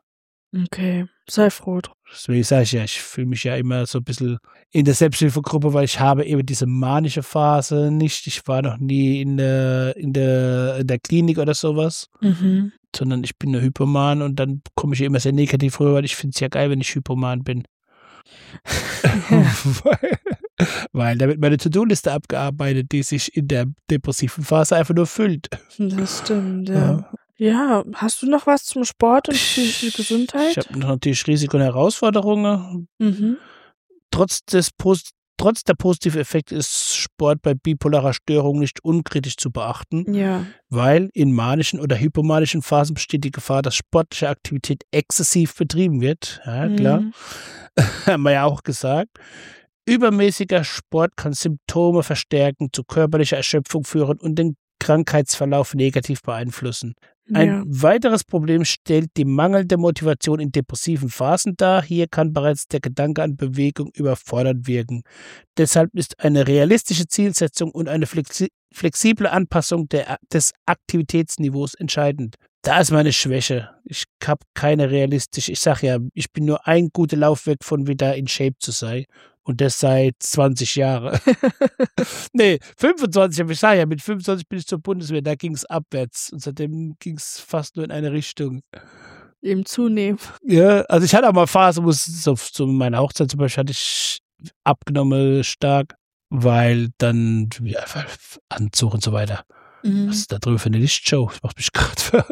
Okay, sei froh drum. Deswegen sage ich ja, ich fühle mich ja immer so ein bisschen in der Selbsthilfegruppe, weil ich habe eben diese manische Phase nicht. Ich war noch nie in der, in der, in der Klinik oder sowas, Mhm. sondern ich bin nur Hypoman und dann komme ich immer sehr negativ rüber, weil ich finde es ja geil, wenn ich Hypoman bin. Ja. weil, weil damit meine To-Do-Liste abgearbeitet, die sich in der depressiven Phase einfach nur füllt. Das stimmt, ja. Ja. Ja, hast du noch was zum Sport und psychische Ich Gesundheit? habe noch natürlich Risiken und Herausforderungen. Mhm. Trotz des Post Trotz der positiven Effekte ist Sport bei bipolarer Störung nicht unkritisch zu beachten, Ja. weil in manischen oder hypomanischen Phasen besteht die Gefahr, dass sportliche Aktivität exzessiv betrieben wird. Ja, klar. Mhm. Haben wir ja auch gesagt. Übermäßiger Sport kann Symptome verstärken, zu körperlicher Erschöpfung führen und den Krankheitsverlauf negativ beeinflussen. Ein Ja. weiteres Problem stellt die mangelnde Motivation in depressiven Phasen dar. Hier kann bereits der Gedanke an Bewegung überfordernd wirken. Deshalb ist eine realistische Zielsetzung und eine flexi flexible Anpassung der, des Aktivitätsniveaus entscheidend. Da ist meine Schwäche. Ich habe keine realistische, ich sage ja, ich bin nur ein guter Lauf weg von wieder in Shape zu sein. Und das seit zwanzig Jahren. Nee, fünfundzwanzig, aber ich sage ja, mit fünfundzwanzig bin ich zur Bundeswehr, da ging es abwärts. Und seitdem ging es fast nur in eine Richtung. Eben zunehmen. Ja, also ich hatte auch mal Phase, wo es so, so in meiner Hochzeit zum Beispiel hatte ich abgenommen stark, weil dann ja, Anzug und so weiter. Mhm. Was ist da drüben für eine Lichtshow? Das macht mich gerade.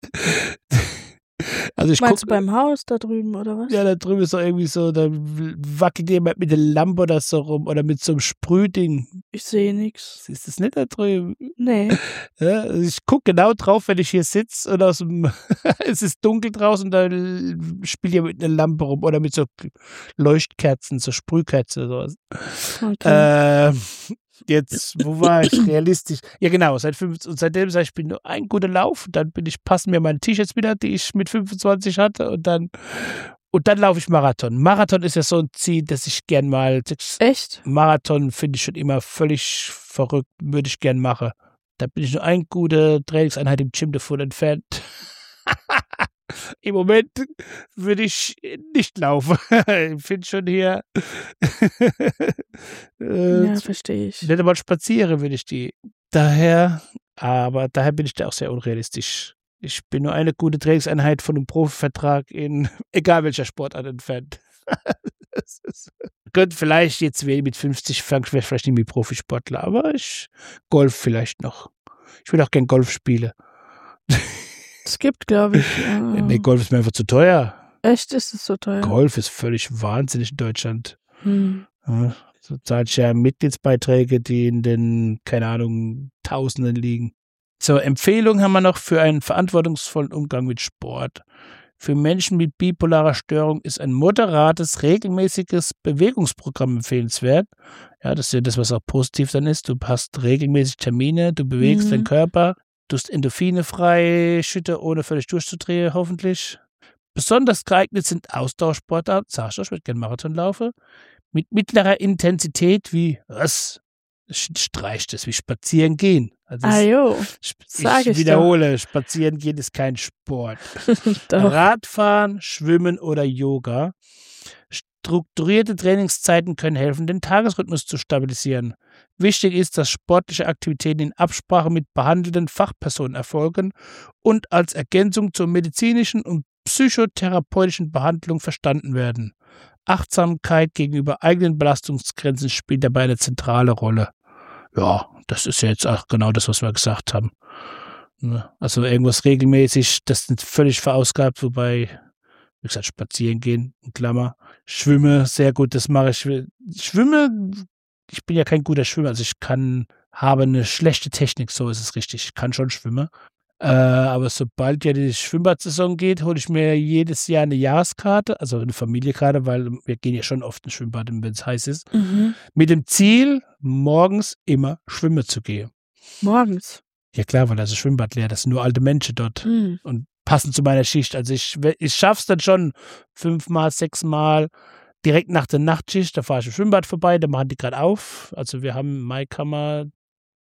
Also ich Meinst guck, du beim Haus da drüben, oder was? ja, da drüben ist doch irgendwie so, da wackelt jemand mit der Lampe oder so rum oder mit so einem Sprühding. Ich sehe nichts. Siehst du das nicht da drüben? Nee. Ja, also ich gucke genau drauf, wenn ich hier sitze und aus dem es ist dunkel draußen, da spielt jemand mit einer Lampe rum oder mit so Leuchtkerzen, so Sprühkerzen oder sowas. Okay. Äh, jetzt, wo war ich? Realistisch. Ja, genau, seit fünf, und seitdem sage ich, ich bin nur ein guter Lauf. Dann bin ich, passen mir meine T-Shirts wieder, die ich mit fünfundzwanzig hatte. Und dann, und dann laufe ich Marathon. Marathon ist ja so ein Ziel, das ich gern mal. Echt? Marathon finde ich schon immer völlig verrückt, würde ich gern machen. Da bin ich nur eine gute Trainingseinheit im Gym davon entfernt. Im Moment würde ich nicht laufen. Ich finde schon hier. äh, Ja, verstehe ich. Nicht einmal spazieren würde ich die. Daher, aber daher bin ich da auch sehr unrealistisch. Ich bin nur eine gute Trainingseinheit von einem Profivertrag in egal welcher Sportart entfernt. Das ist, könnte vielleicht jetzt mit fünfzig fangen, vielleicht nicht mit Profisportler, aber ich Golf vielleicht noch. Ich will auch gern Golf spielen. Es gibt, glaube ich. Ja. Nee, Golf ist mir einfach zu teuer. Echt, ist es so teuer? Golf ist völlig wahnsinnig in Deutschland. Hm. Ja, so zahlt ja Mitgliedsbeiträge, die in den, keine Ahnung, Tausenden liegen. Zur Empfehlung haben wir noch für einen verantwortungsvollen Umgang mit Sport. Für Menschen mit bipolarer Störung ist ein moderates, regelmäßiges Bewegungsprogramm empfehlenswert. Ja, das ist ja das, was auch positiv dann ist. Du hast regelmäßig Termine, du bewegst Mhm. deinen Körper, du hast Endorphine frei, schütte, ohne völlig durchzudrehen, hoffentlich. Besonders geeignet sind Ausdauersportarten, sag ich doch, ich würde gerne Marathon laufen, mit mittlerer Intensität wie, was? Streicht es, wie spazieren gehen. Also Ah, jo. ich, Sag ich ich wiederhole, spazieren gehen ist kein Sport. Doch. Radfahren, Schwimmen oder Yoga. Strukturierte Trainingszeiten können helfen, den Tagesrhythmus zu stabilisieren. Wichtig ist, dass sportliche Aktivitäten in Absprache mit behandelnden Fachpersonen erfolgen und als Ergänzung zur medizinischen und psychotherapeutischen Behandlung verstanden werden. Achtsamkeit gegenüber eigenen Belastungsgrenzen spielt dabei eine zentrale Rolle. Ja, das ist ja jetzt auch genau das, was wir gesagt haben. Also irgendwas regelmäßig, das ist völlig verausgabt, wobei, wie gesagt, spazieren gehen, in Klammer, schwimme, sehr gut, das mache ich. Schwimme, ich bin ja kein guter Schwimmer, also ich kann, habe eine schlechte Technik, so ist es richtig, ich kann schon schwimmen. Äh, aber sobald ja die Schwimmbadsaison geht, hole ich mir jedes Jahr eine Jahreskarte, also eine Familienkarte, weil wir gehen ja schon oft ins Schwimmbad, wenn es heiß ist, Mhm. mit dem Ziel, morgens immer schwimmen zu gehen. Morgens. Ja klar, weil das ist Schwimmbad leer, das sind nur alte Menschen dort Hm. und passen zu meiner Schicht. Also ich, ich schaff's dann schon fünfmal, sechsmal direkt nach der Nachtschicht, da fahre ich im Schwimmbad vorbei, da machen die gerade auf. Also wir haben Maikammer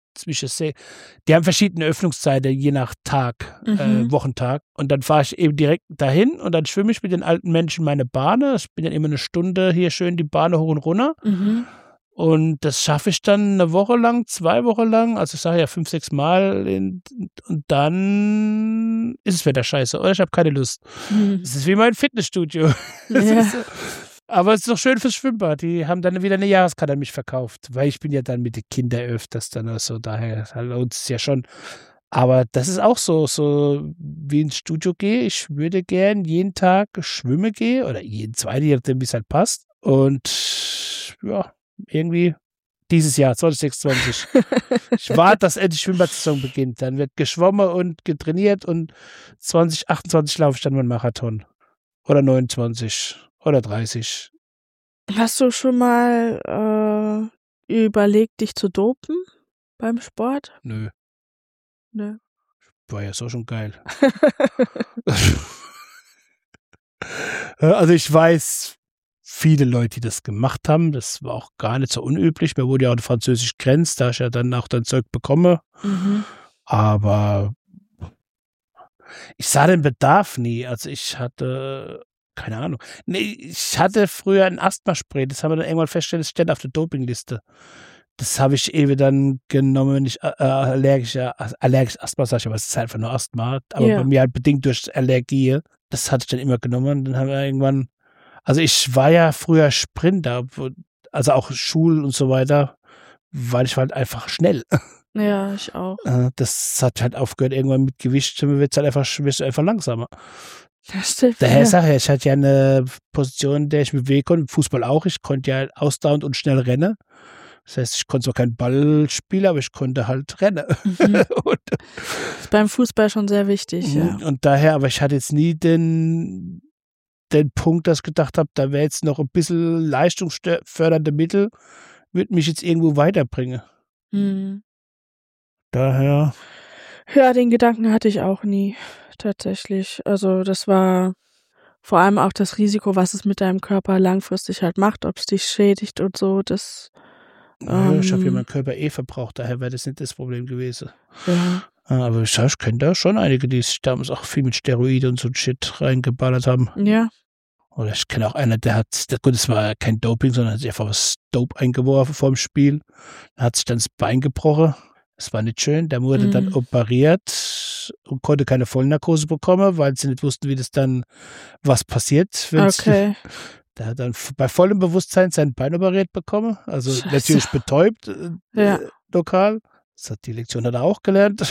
zwischen se- die haben verschiedene Öffnungszeiten, je nach Tag, Mhm. äh, Wochentag. Und dann fahre ich eben direkt dahin und dann schwimme ich mit den alten Menschen meine Bahne. Ich bin dann immer eine Stunde hier schön die Bahne hoch und runter. Mhm. Und das schaffe ich dann eine Woche lang, zwei Wochen lang. Also ich sage ja fünf, sechs Mal. In, und dann ist es wieder scheiße. Oder ich habe keine Lust. Mhm. Es ist wie mein Fitnessstudio. Das Ja. ist, aber es ist doch schön fürs Schwimmbad. Die haben dann wieder eine Jahreskarte an mich verkauft. Weil ich bin ja dann mit den Kindern öfters dann oder so. Daher lohnt es ja schon. Aber das ist auch so, so wie ins Studio gehe. Ich würde gern jeden Tag schwimmen gehen oder jeden zweiten, je nachdem, wie es halt passt. Und ja, irgendwie dieses Jahr, zwanzig sechsundzwanzig. Ich warte, dass endlich Schwimmbad-Saison beginnt. Dann wird geschwommen und getrainiert und zwanzig achtundzwanzig laufe ich dann mal einen Marathon. Oder neunundzwanzig oder dreißig. Hast du schon mal äh, überlegt, dich zu dopen beim Sport? Nö, Nö. war ja so schon geil. Also ich weiß viele Leute, die das gemacht haben. Das war auch gar nicht so unüblich. Mir wurde ja auch eine französische Grenze, da ich ja dann auch dein Zeug bekomme. Mhm. Aber ich sah den Bedarf nie. Also ich hatte, keine Ahnung. Nee, ich hatte früher ein Asthmaspray. Das haben wir dann irgendwann festgestellt, das stand auf der Dopingliste. Das habe ich eben dann genommen, wenn ich äh, allergisch, allergisch Asthma sage, aber es ist einfach nur Asthma. Aber Ja. bei mir halt bedingt durch Allergie. Das hatte ich dann immer genommen. Dann haben wir irgendwann, also ich war ja früher Sprinter, wo- also auch Schul und so weiter, weil ich war halt einfach schnell. Ja, ich auch. Äh, Das hat halt aufgehört, irgendwann mit Gewicht wird es halt einfach, wirst du einfach langsamer. Das stimmt. Daher Ja. sage ich, ich hatte ja eine Position, in der ich mich bewegen konnte, im Fußball auch. Ich konnte ja ausdauernd und schnell rennen. Das heißt, ich konnte zwar keinen Ball spielen, aber ich konnte halt rennen. Mhm. und, Ist beim Fußball schon sehr wichtig, ja. und daher, aber ich hatte jetzt nie den, den Punkt, dass ich gedacht habe, da wäre jetzt noch ein bisschen leistungsfördernde Mittel, wird mich jetzt irgendwo weiterbringen. Mhm. Daher, Ja, den Gedanken hatte ich auch nie, tatsächlich. Also das war vor allem auch das Risiko, was es mit deinem Körper langfristig halt macht, ob es dich schädigt und so, das, naja, ich habe ja ähm, meinen Körper eh verbraucht, daher wäre das nicht das Problem gewesen. ja. Aber ich, ich kenne da schon einige, die sich damals auch viel mit Steroide und so Shit reingeballert haben. Ja. Oder ich kenne auch einen, der hat, der, gut, das war kein Doping, sondern hat sich einfach was Dope eingeworfen vorm Spiel. Dann hat sich dann das Bein gebrochen. Das war nicht schön. Der wurde Mhm. dann operiert und konnte keine Vollnarkose bekommen, weil sie nicht wussten, wie das dann, was passiert. wenn's- Okay. Der hat dann f- bei vollem Bewusstsein sein Bein operiert bekommen. Also Scheiße. natürlich betäubt, äh, Ja. äh, lokal. Das hat die Lektion hat er auch gelernt.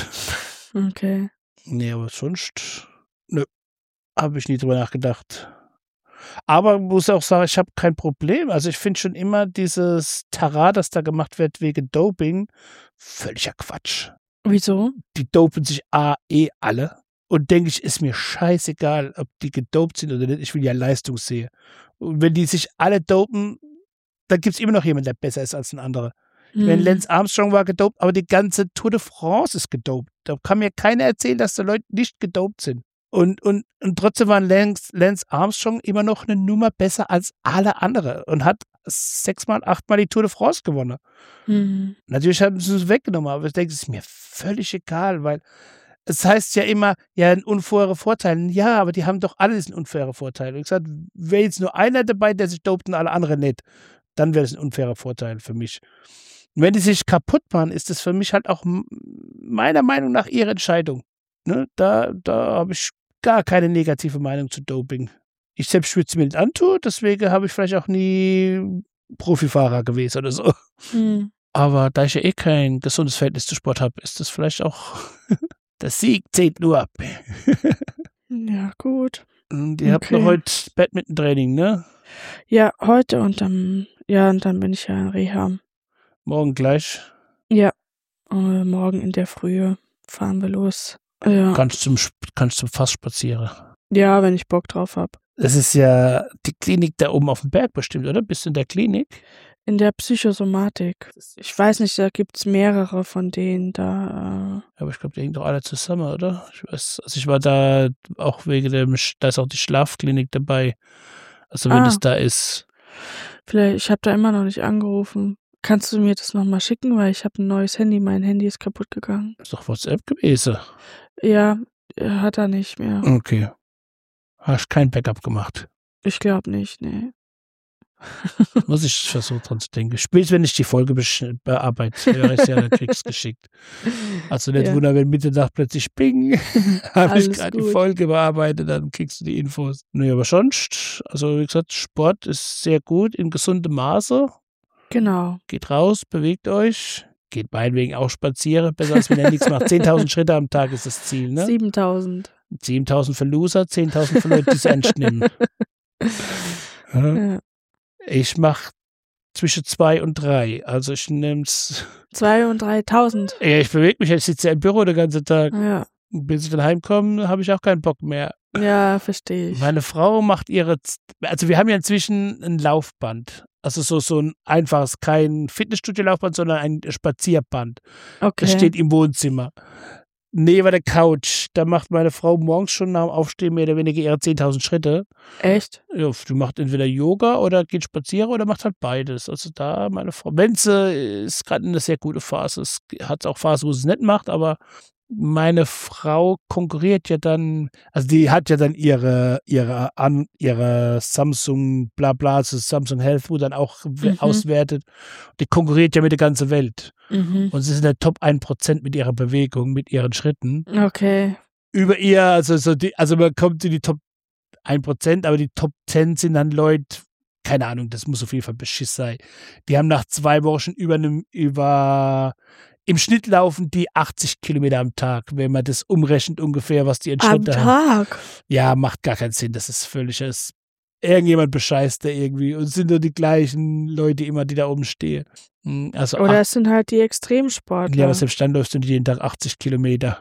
Okay. Nee, aber sonst, nö, habe ich nie drüber nachgedacht. Aber muss auch sagen, ich habe kein Problem. Also ich finde schon immer dieses Tara, das da gemacht wird wegen Doping, völliger Quatsch. Wieso? Die dopen sich A, eh alle. Und denke ich, ist mir scheißegal, ob die gedopt sind oder nicht. Ich will ja Leistung sehen. Und wenn die sich alle dopen, dann gibt es immer noch jemanden, der besser ist als ein anderer. Ich meine, Hm. Lance Armstrong war gedopt, aber die ganze Tour de France ist gedopt. Da kann mir keiner erzählen, dass die Leute nicht gedopt sind. Und, und, und trotzdem war Lance, Lance Armstrong immer noch eine Nummer besser als alle anderen und hat sechsmal, achtmal die Tour de France gewonnen. Hm. Natürlich haben sie es weggenommen, aber ich denke, es ist mir völlig egal, weil es heißt ja immer, ja, ein unfairer Vorteil. Ja, aber die haben doch alle diesen unfairen Vorteil. Und ich gesagt, wäre jetzt nur einer dabei, der sich dopt und alle anderen nicht, dann wäre das ein unfairer Vorteil für mich. Und wenn die sich kaputt machen, ist das für mich halt auch m- meiner Meinung nach ihre Entscheidung. Ne? Da, da habe ich gar keine negative Meinung zu Doping. Ich selbst würde es mir nicht antun, deswegen habe ich vielleicht auch nie Profifahrer gewesen oder so. Hm. Aber da ich ja eh kein gesundes Verhältnis zu Sport habe, ist das vielleicht auch der Sieg zählt nur ab. Ja, gut. Und ihr habt Okay. noch heute Badminton-Training, ne? Ja, heute und dann, ja, und dann bin ich ja in Reha. Morgen gleich. Ja, äh, morgen in der Frühe fahren wir los. Ja, Kannst zum, Sp- kannst zum Fass spazieren. ja, wenn ich Bock drauf hab. Das ist ja die Klinik da oben auf dem Berg bestimmt, oder? Bist du in der Klinik? In der Psychosomatik. Ich weiß nicht, da gibt's mehrere von denen da. Aber ich glaube, die hängen doch alle zusammen, oder? Ich weiß, also ich war da auch wegen dem, Sch- da ist auch die Schlafklinik dabei. Also wenn Ah. das da ist. Äh, vielleicht, ich habe da immer noch nicht angerufen. Kannst du mir das nochmal schicken, weil ich habe ein neues Handy, mein Handy ist kaputt gegangen. Ist doch WhatsApp gewesen. Ja, hat er nicht mehr. Okay. Hast kein Backup gemacht? Ich glaube nicht, nee. Muss ich versuchen dran zu denken. Spätestens, wenn ich die Folge bearbeite, höre ich ja, dann kriegst du geschickt. Also nicht Ja. wundern, wenn Mitternacht plötzlich ping, habe ich Alles gerade die gut. Folge bearbeitet, dann kriegst du die Infos. Nee, aber sonst, also wie gesagt, Sport ist sehr gut, in gesundem Maße. Genau. Geht raus, bewegt euch. Geht meinetwegen auch spazieren, besser als wenn ihr nichts macht. zehntausend Schritte am Tag ist das Ziel, ne? siebentausend. siebentausend für Loser, zehntausend für Leute, die es ernst nehmen. Ja. Ja. Ich mache zwischen zwei und drei. Also ich nehme es. Zwei und dreitausend. Ja, ich bewege mich, ich sitze ja im Büro den ganzen Tag. Ja. Bis ich dann heimkomme, habe ich auch keinen Bock mehr. Ja, verstehe ich. Meine Frau macht ihre, Z- also wir haben ja inzwischen ein Laufband. Also so, so ein einfaches, kein Fitnessstudio-Laufband, sondern ein Spazierband. Okay. Das steht im Wohnzimmer. Neben der Couch. Da macht meine Frau morgens schon nach dem Aufstehen mehr oder weniger ihre zehntausend Schritte. Echt? Ja, die macht entweder Yoga oder geht spazieren oder macht halt beides. Also da meine Frau, wenn sie ist gerade in einer sehr gute Phase. Es hat auch Phasen, wo sie es nicht macht, aber meine Frau konkurriert ja dann, also die hat ja dann ihre, ihre, an, ihre Samsung, bla bla, also Samsung Health, wo dann auch we- Mhm. auswertet. Die konkurriert ja mit der ganzen Welt. Mhm. Und sie ist in der Top ein Prozent mit ihrer Bewegung, mit ihren Schritten. Okay. Über ihr, also so die, also man kommt in die Top ein Prozent, aber die Top zehn sind dann Leute, keine Ahnung, das muss auf jeden Fall Beschiss sein. Die haben nach zwei Wochen schon über einem, über, im Schnitt laufen die achtzig Kilometer am Tag, wenn man das umrechnet ungefähr, was die in Am Schritte haben. Tag. Ja, macht gar keinen Sinn, das ist völlig, das, irgendjemand bescheißt da irgendwie und es sind nur die gleichen Leute immer, die da oben stehen. Hm, Also, Oder ach, es sind halt die Extremsportler. ja, aber selbst dann läufst du nicht jeden Tag achtzig Kilometer.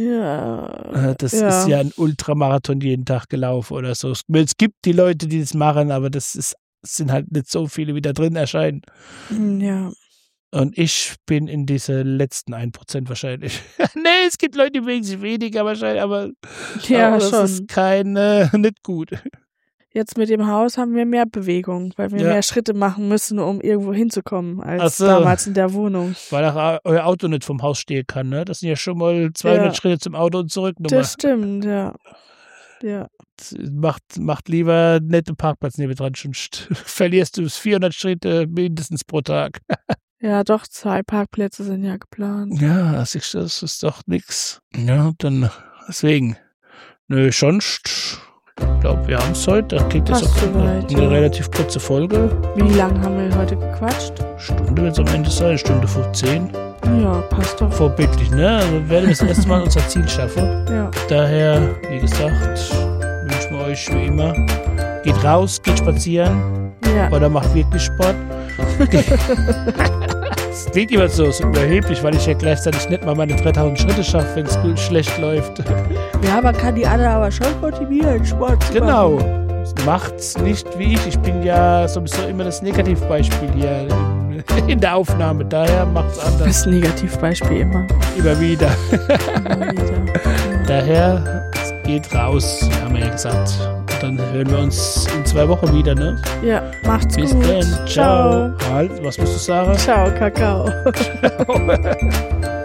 Ja. Äh, Das ja. ist ja ein Ultramarathon jeden Tag gelaufen oder so. Es es gibt die Leute, die das machen, aber das ist, es sind halt nicht so viele, wie da drin erscheinen. Ja. Und ich bin in diese letzten ein Prozent wahrscheinlich. Nee, es gibt Leute, die bewegen sich weniger wahrscheinlich, aber, Ja, aber das schon. ist kein, äh, nicht gut. Jetzt mit dem Haus haben wir mehr Bewegung, weil wir Ja. mehr Schritte machen müssen, um irgendwo hinzukommen, als Ach so. damals in der Wohnung. Weil auch euer Auto nicht vom Haus stehen kann, ne? Das sind ja schon mal zweihundert Ja. Schritte zum Auto und zurück. Nochmal. Das stimmt, ja. Ja. Macht, macht lieber nette Parkplatz nebendran, sonst verlierst du vierhundert Schritte mindestens pro Tag. Ja, doch, zwei Parkplätze sind ja geplant. Ja, das ist, das ist doch nix. Ja, dann deswegen. Nö, sonst. Ich glaube, wir haben es heute. Da kriegt es Passt auch soweit, eine ja. relativ kurze Folge. Wie lange haben wir heute gequatscht? Stunde wird es am Ende sein, Stunde fünfzehn. Ja, passt doch. Vorbildlich, ne? Also werden wir das erste Mal unser Ziel schaffen. Ja. Daher, wie gesagt, wünschen wir euch wie immer, geht raus, geht spazieren Ja. oder macht wirklich Sport. Es klingt immer so, so überheblich, weil ich ja gleichzeitig nicht mal meine dreitausend Schritte schaffe, wenn es gut schlecht läuft. Ja, man kann die anderen aber schon motivieren, Sport zu Genau. machen. Macht's nicht wie ich. Ich bin ja sowieso immer das Negativbeispiel hier in, in der Aufnahme. Daher macht's Das anders. ist ein Negativbeispiel immer. Immer wieder. Immer wieder. Ja. Daher, es geht raus, haben wir ja gesagt. Und dann hören wir uns in zwei Wochen wieder, ne? Ja, macht's Bis gut. dann. Ciao. Halt, was musst du sagen? Ciao, Kakao. Ciao.